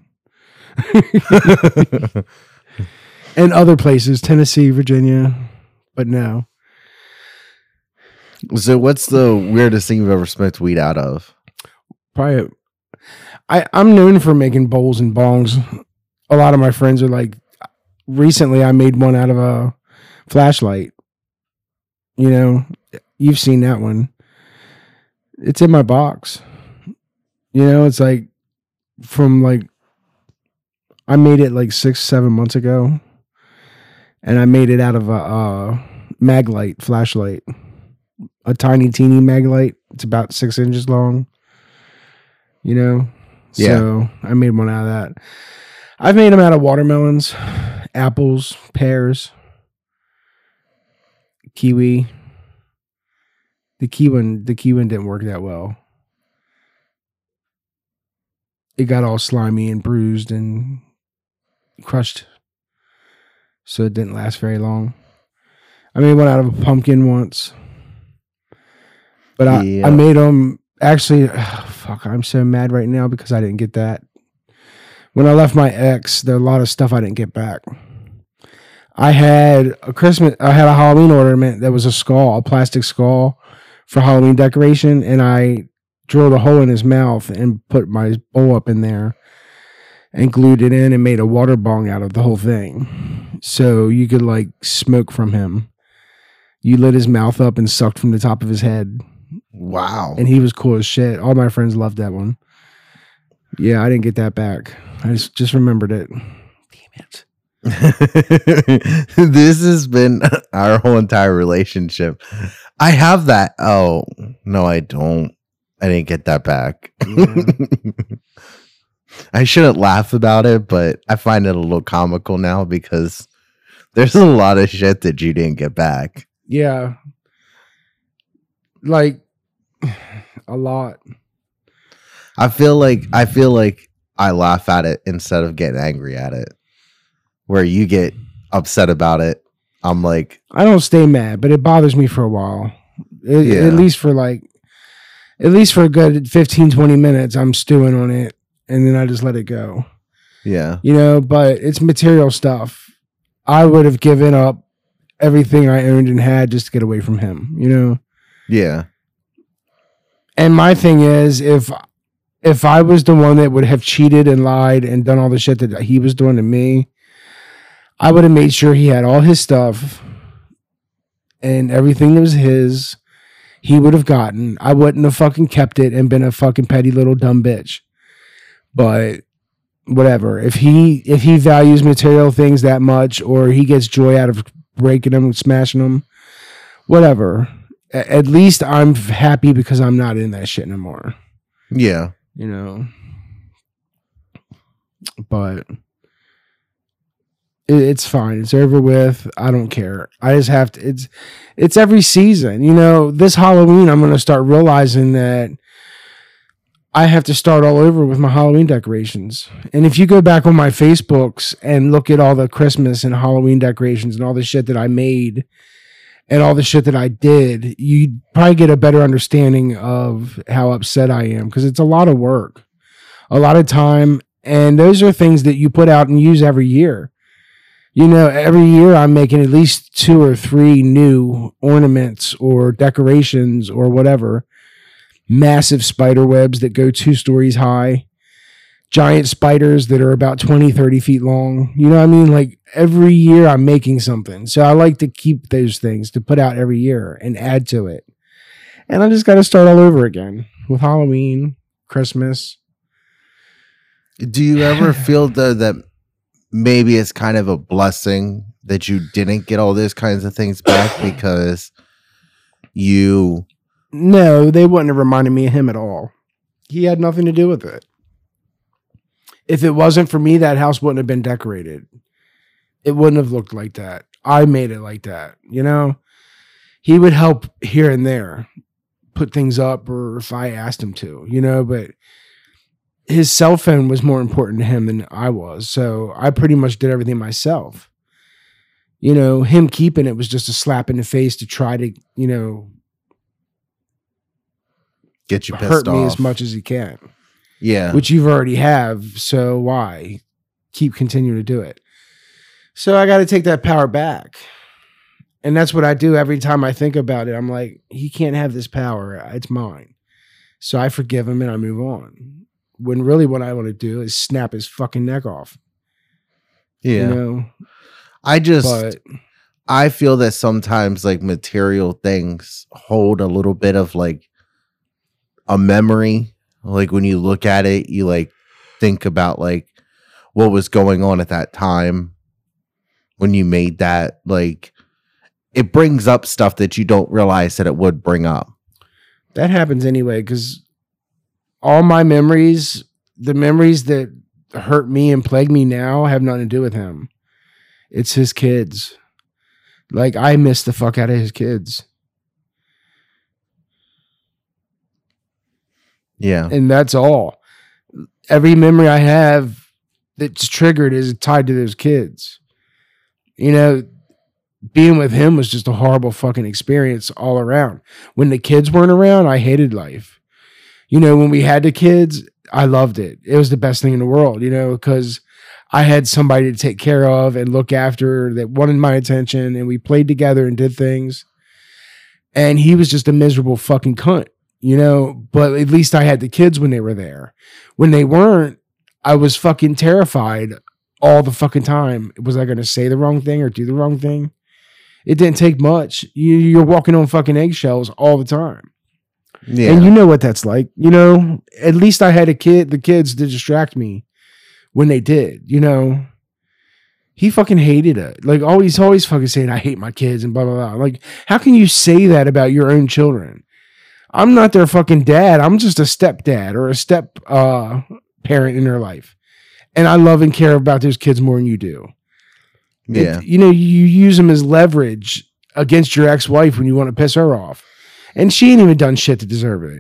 And other places, Tennessee, Virginia, but no. So what's the weirdest thing you've ever smoked weed out of? Probably, I, I'm known for making bowls and bongs. A lot of my friends are like, recently I made one out of a flashlight. You know, you've seen that one. It's in my box. You know, it's like from like, I made it like six, seven months ago. And I made it out of a, a Maglite flashlight. A tiny, teeny Maglite. It's about six inches long. You know? Yeah. So I made one out of that. I've made them out of watermelons, apples, pears, kiwi. The kiwi, the kiwi didn't work that well. It got all slimy and bruised and crushed. So it didn't last very long. I made one out of a pumpkin once. But I, yeah. I made them actually, oh, fuck, I'm so mad right now because I didn't get that. When I left my ex, there are a lot of stuff I didn't get back. I had a Christmas, I had a Halloween ornament that was a skull, a plastic skull for Halloween decoration, and I drilled a hole in his mouth and put my bowl up in there and glued it in and made a water bong out of the whole thing. So you could like smoke from him. You lit his mouth up and sucked from the top of his head. Wow. And he was cool as shit. All my friends loved that one. Yeah, I didn't get that back. I just, just remembered it. Damn it. This has been our whole entire relationship. I have that. Oh, no, I don't. I didn't get that back. Yeah. I shouldn't laugh about it, but I find it a little comical now because there's a lot of shit that you didn't get back. Yeah. Like a lot. I feel like I feel like I laugh at it instead of getting angry at it. Where you get upset about it, I'm like, I don't stay mad, but it bothers me for a while. It, yeah. At least for like, at least for a good fifteen, twenty minutes, I'm stewing on it. And then I just let it go. Yeah. You know, but it's material stuff. I would have given up everything I owned and had just to get away from him, you know? Yeah. And my thing is, if if I was the one that would have cheated and lied and done all the shit that he was doing to me, I would have made sure he had all his stuff and everything that was his, he would have gotten. I wouldn't have fucking kept it and been a fucking petty little dumb bitch. But whatever. If he if he values material things that much, or he gets joy out of breaking them and smashing them, whatever. A- at least I'm happy because I'm not in that shit anymore. Yeah. You know. But it, it's fine. It's over with. I don't care. I just have to. It's it's every season. You know, this Halloween I'm going to start realizing that I have to start all over with my Halloween decorations. And if you go back on my Facebooks and look at all the Christmas and Halloween decorations and all the shit that I made and all the shit that I did, you probably get a better understanding of how upset I am, because it's a lot of work, a lot of time. And those are things that you put out and use every year. You know, every year I'm making at least two or three new ornaments or decorations or whatever. Massive spider webs that go two stories high, giant spiders that are about twenty, thirty feet long. You know what I mean? Like every year I'm making something. So I like to keep those things to put out every year and add to it. And I just got to start all over again with Halloween, Christmas. Do you ever feel though that maybe it's kind of a blessing that you didn't get all those kinds of things back because you... No, they wouldn't have reminded me of him at all. He had nothing to do with it. If it wasn't for me, that house wouldn't have been decorated. It wouldn't have looked like that. I made it like that, you know? he would help here and there, put things up, or if I asked him to, you know, but his cell phone was more important to him than I was. So I pretty much did everything myself. You know, him keeping it was just a slap in the face to try to, you know, get you pissed hurt me off as much as he can. Yeah. Which you've already have. So why keep continuing to do it? So I got to take that power back. And that's what I do every time I think about it. I'm like, he can't have this power. It's mine. So I forgive him and I move on. When really what I want to do is snap his fucking neck off. Yeah. You know? I just, But I feel that sometimes like material things hold a little bit of like a memory. Like when you look at it, you like think about like what was going on at that time when you made that. Like it brings up stuff that you don't realize that it would bring up. that happens anyway, because all my memories, the memories that hurt me and plague me now have nothing to do with him. It's his kids. Like, I miss the fuck out of his kids. Yeah. And that's all. Every memory I have that's triggered is tied to those kids. You know, being with him was just a horrible fucking experience all around. When the kids weren't around, I hated life. You know, when we had the kids, I loved it. It was the best thing in the world, you know, because I had somebody to take care of and look after that wanted my attention, and we played together and did things. And he was just a miserable fucking cunt, you know, but at least I had the kids when they were there. When they weren't, I was fucking terrified all the fucking time. Was I going to say the wrong thing or do the wrong thing? It didn't take much. You, you're walking on fucking eggshells all the time. Yeah. And you know what that's like. You know, at least I had a kid, the kids to distract me when they did, you know. He fucking hated it. Like, always, always fucking saying, I hate my kids and blah, blah, blah. Like, how can you say that about your own children? I'm not their fucking dad. I'm just a stepdad or a step uh, parent in their life. And I love and care about those kids more than you do. Yeah. It, you know, you use them as leverage against your ex-wife when you want to piss her off. And she ain't even done shit to deserve it.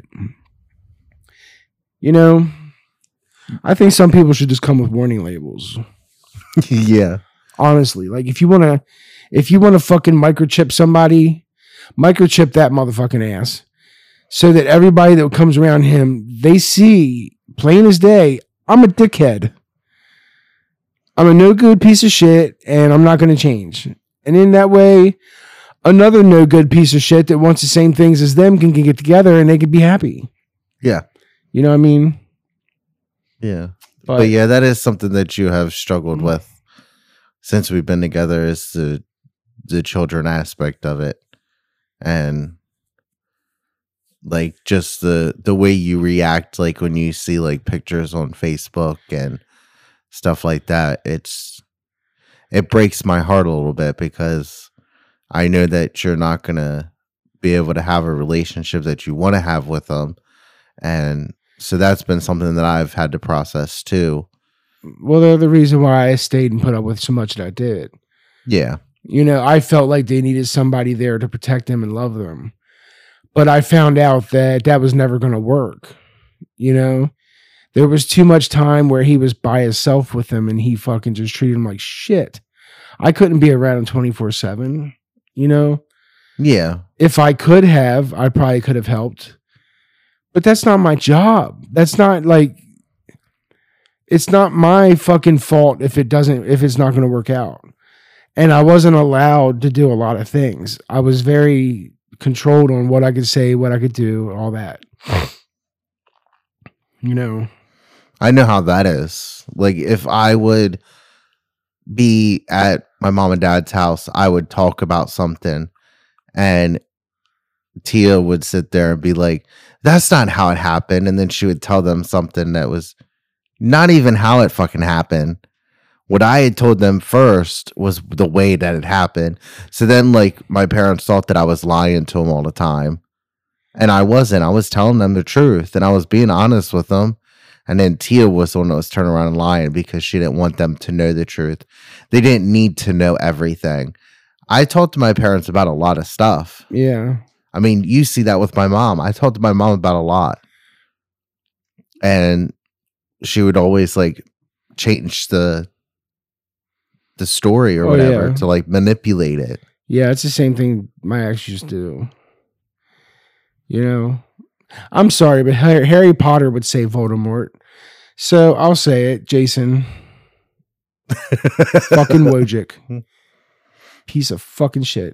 You know, I think some people should just come with warning labels. Yeah. Honestly, like if you want to, if you want to fucking microchip somebody, microchip that motherfucking ass so that everybody that comes around him, they see plain as day, I'm a dickhead. I'm a no good piece of shit and I'm not going to change. And in that way, another no good piece of shit that wants the same things as them can, can get together and they can be happy. Yeah. You know what I mean? Yeah. But, but yeah, that is something that you have struggled with since we've been together, is the the children aspect of it. And like just the the way you react, like when you see like pictures on Facebook and stuff like that, it's it breaks my heart a little bit because I know that you're not gonna be able to have a relationship that you want to have with them. And so that's been something that I've had to process too. Well, they're the reason why I stayed and put up with so much that I did. Yeah. You know, I felt like they needed somebody there to protect them and love them. But I found out that that was never going to work. You know, there was too much time where he was by himself with them and he fucking just treated them like shit. I couldn't be around him twenty-four seven, you know? Yeah. If I could have, I probably could have helped. But that's not my job. That's not like, it's not my fucking fault if it doesn't, if it's not going to work out. And I wasn't allowed to do a lot of things. I was very controlled on what I could say, what I could do, all that. You know, I know how that is. Like if I would be at my mom and dad's house, I would talk about something and Tia would sit there and be like, that's not how it happened. And then she would tell them something that was not even how it fucking happened. What I had told them first was the way that it happened. So then like my parents thought that I was lying to them all the time. And I wasn't. I was telling them the truth and I was being honest with them. And then Tia was the one that was turning around and lying because she didn't want them to know the truth. They didn't need to know everything. I talked to my parents about a lot of stuff. Yeah. I mean, you see that with my mom. I talked to my mom about a lot. And she would always like change the the story or Oh, whatever yeah. to like manipulate it. Yeah, it's the same thing my ex used to do. You know? I'm sorry, but Harry, Harry Potter would say Voldemort. So I'll say it, Jason. Fucking Wojcik. Piece of fucking shit.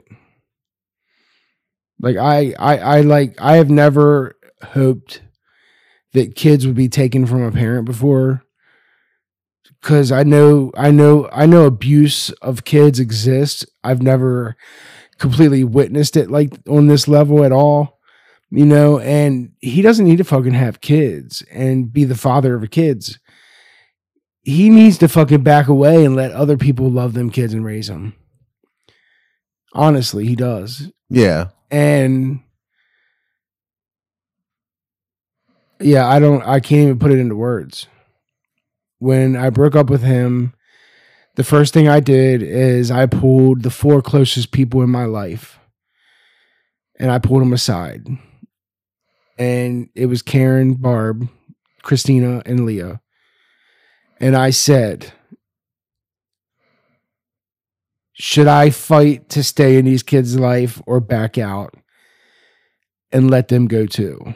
Like I, I, I like I have never hoped that kids would be taken from a parent before. Cause I know, I know, I know abuse of kids exists. I've never completely witnessed it like on this level at all, you know, and he doesn't need to fucking have kids and be the father of kids. He needs to fucking back away and let other people love them kids and raise them. Honestly, he does. Yeah. And yeah, I don't, I can't even put it into words. When I broke up with him, the first thing I did is I pulled the four closest people in my life and I pulled them aside. And it was Karen, Barb, Christina, and Leah. And I said, should I fight to stay in these kids' life or back out and let them go too?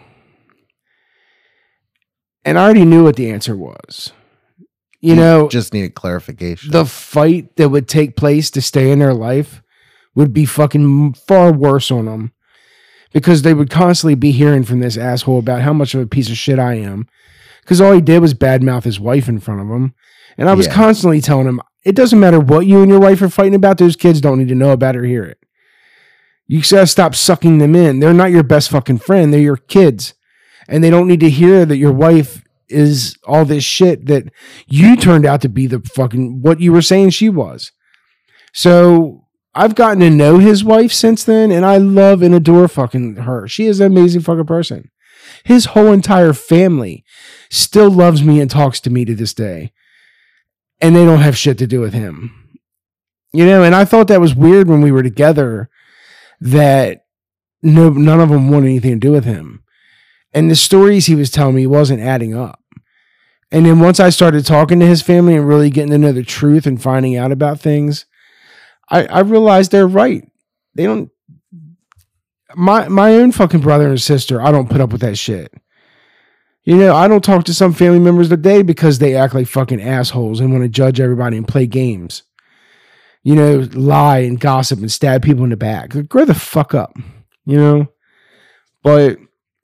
And I already knew what the answer was. You know, just needed clarification. The fight that would take place to stay in their life would be fucking far worse on them because they would constantly be hearing from this asshole about how much of a piece of shit I am. Because all he did was badmouth his wife in front of him. And I was yeah. constantly telling him, it doesn't matter what you and your wife are fighting about. Those kids don't need to know about it or hear it. You gotta stop sucking them in. They're not your best fucking friend. They're your kids. And they don't need to hear that your wife is all this shit that you turned out to be the fucking what you were saying she was. So I've gotten to know his wife since then, and I love and adore fucking her. She is an amazing fucking person. His whole entire family still loves me and talks to me to this day. And they don't have shit to do with him. You know, and I thought that was weird when we were together that no none of them wanted anything to do with him. And the stories he was telling me wasn't adding up. And then once I started talking to his family and really getting to know the truth and finding out about things, I, I realized they're right. They don't, my, my own fucking brother and sister, I don't put up with that shit. You know, I don't talk to some family members today because they act like fucking assholes and want to judge everybody and play games. You know, lie and gossip and stab people in the back. Like, grow the fuck up, you know? But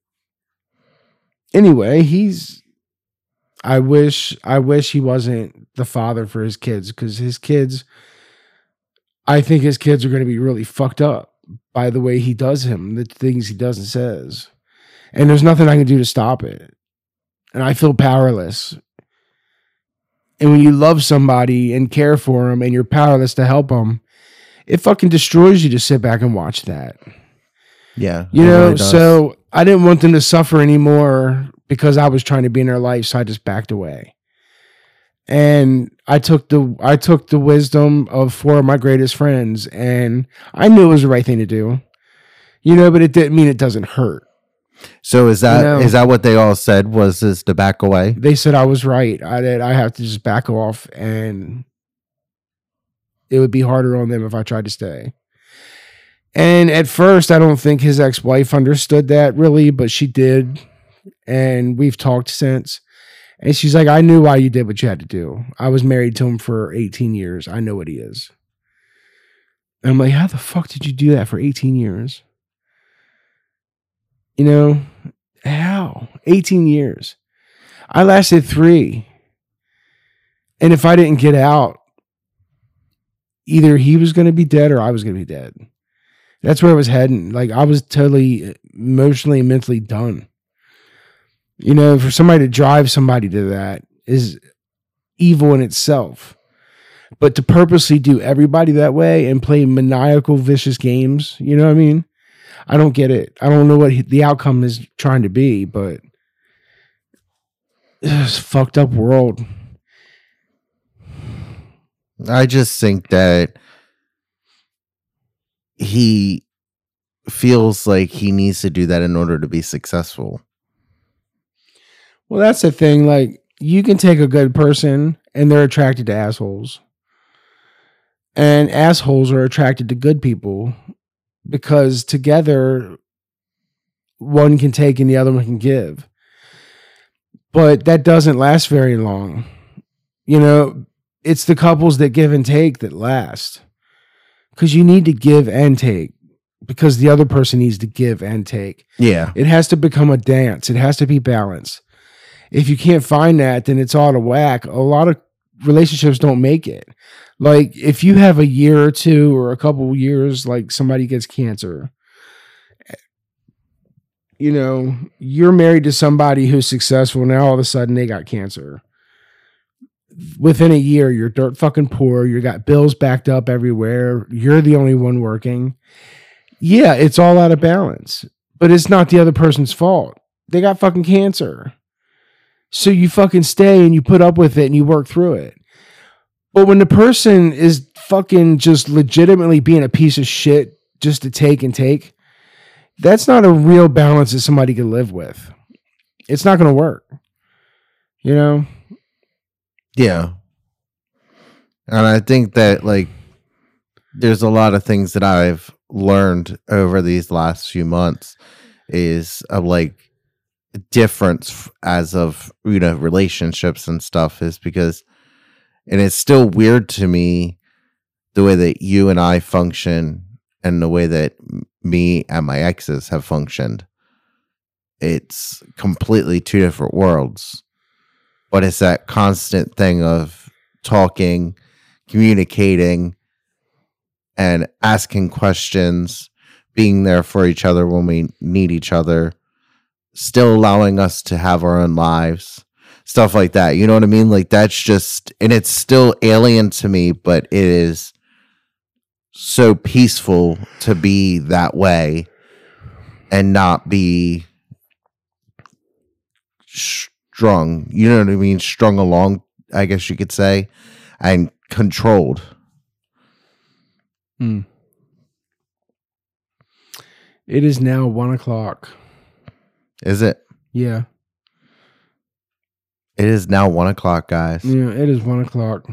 anyway, he's, I wish, I wish he wasn't the father for his kids because his kids, I think his kids are going to be really fucked up by the way he does him, the things he does and says. And there's nothing I can do to stop it. And I feel powerless. And when you love somebody and care for them and you're powerless to help them, it fucking destroys you to sit back and watch that. Yeah. You know, really so I didn't want them to suffer anymore because I was trying to be in their life. So I just backed away. And I took the, I took the wisdom of four of my greatest friends and I knew it was the right thing to do, you know, but it didn't mean it doesn't hurt. So is that, you know, is that what they all said was is to back away? They said I was right. I did. I have to just back off and it would be harder on them if I tried to stay. And at first, I don't think his ex-wife understood that really, but she did. And we've talked since. And she's like, I knew why you did what you had to do. I was married to him for eighteen years. I know what he is. And I'm like, how the fuck did you do that for eighteen years? You know, how? eighteen years. I lasted three. And if I didn't get out, either he was going to be dead or I was going to be dead. That's where I was heading. Like, I was totally emotionally and mentally done. You know, for somebody to drive somebody to that is evil in itself. But to purposely do everybody that way and play maniacal, vicious games, you know what I mean? I don't get it. I don't know what he, the outcome is trying to be, but it's a fucked up world. I just think that he feels like he needs to do that in order to be successful. Well, that's the thing. Like, you can take a good person and they're attracted to assholes. And assholes are attracted to good people because together one can take and the other one can give. But that doesn't last very long. You know, it's the couples that give and take that last. Because you need to give and take. Because the other person needs to give and take. Yeah. It has to become a dance. It has to be balanced. If you can't find that, then it's all out of whack. A lot of relationships don't make it. Like, if you have a year or two or a couple of years, like somebody gets cancer, you know, you're married to somebody who's successful. Now all of a sudden they got cancer. Within a year, you're dirt fucking poor. You got bills backed up everywhere. You're the only one working. Yeah, it's all out of balance, but it's not the other person's fault. They got fucking cancer. So you fucking stay and you put up with it and you work through it. But when the person is fucking just legitimately being a piece of shit just to take and take, that's not a real balance that somebody can live with. It's not going to work. You know? Yeah. And I think that, like, there's a lot of things that I've learned over these last few months is of, like, difference as of, you know, relationships and stuff is because, and it's still weird to me the way that you and I function and the way that me and my exes have functioned. It's completely two different worlds, but it's that constant thing of talking, communicating, and asking questions, being there for each other when we need each other, still allowing us to have our own lives, stuff like that. You know what I mean? Like, that's just, and it's still alien to me, but it is so peaceful to be that way and not be strung. You know what I mean? Strung along, I guess you could say, and controlled. Hmm. It is now one o'clock. Is it? Yeah. It is now one o'clock, guys. Yeah, it is one o'clock.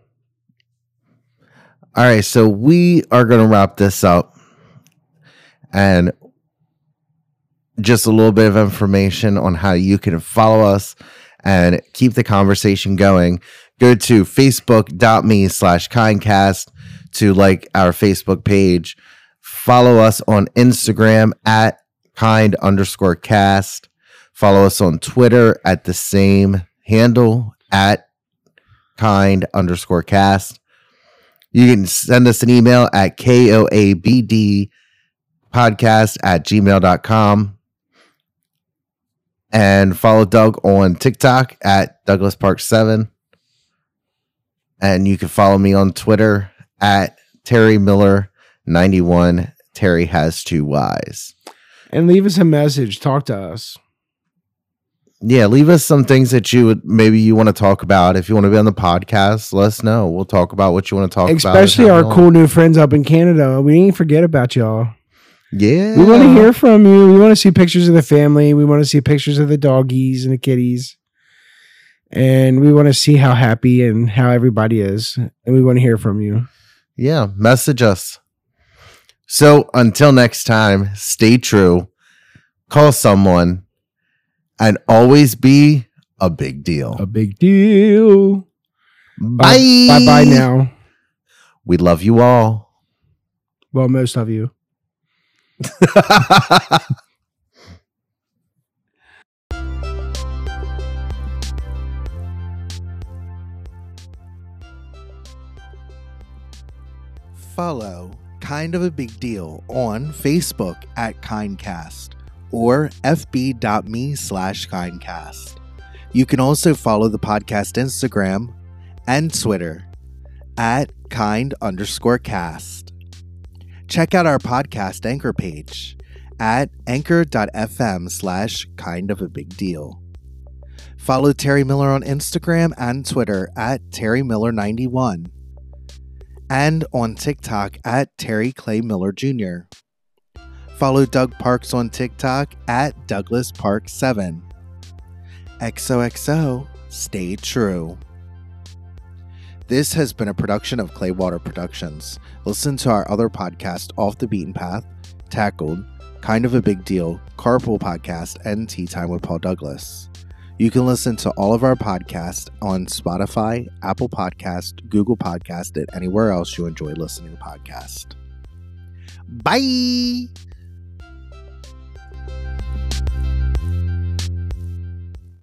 All right, so we are going to wrap this up. And just a little bit of information on how you can follow us and keep the conversation going. Go to facebook.me slash kindcast to like our Facebook page. Follow us on Instagram at kind underscore cast. Follow us on Twitter at the same handle at kind underscore cast. You can send us an email at koabd podcast at gmail dot com. And follow Doug on TikTok at Douglas Park seven. And you can follow me on Twitter at Terry Miller ninety-one. Terry has two Y's. And leave us a message. Talk to us. Yeah, leave us some things that you would maybe you want to talk about. If you want to be on the podcast, let us know. We'll talk about what you want to talk Especially about. Especially our cool new friends up in Canada. We didn't forget about y'all. Yeah. We want to hear from you. We want to see pictures of the family. We want to see pictures of the doggies and the kitties. And we want to see how happy and how everybody is. And we want to hear from you. Yeah, message us. So until next time, stay true, call someone, and always be a big deal. A big deal. Bye. Bye bye now. We love you all. Well, most of you. Follow Kind of a Big Deal on Facebook at Kindcast or fb.me slash Kindcast. You can also follow the podcast Instagram and Twitter at kind underscore cast. Check out our podcast Anchor page at anchor.fm slash kind of a big deal. Follow Terry Miller on Instagram and Twitter at Terry Miller ninety-one. and on TikTok at Terry Clay Miller Junior Follow Doug Parks on TikTok at Douglas Park seven. X O X O, stay true. This has been a production of Claywater Productions. Listen to our other podcast, Off the Beaten Path, Tackled, Kind of a Big Deal, Carpool Podcast, and Tea Time with Paul Douglas. You can listen to all of our podcasts on Spotify, Apple Podcast, Google Podcast, and anywhere else you enjoy listening to podcasts. Bye!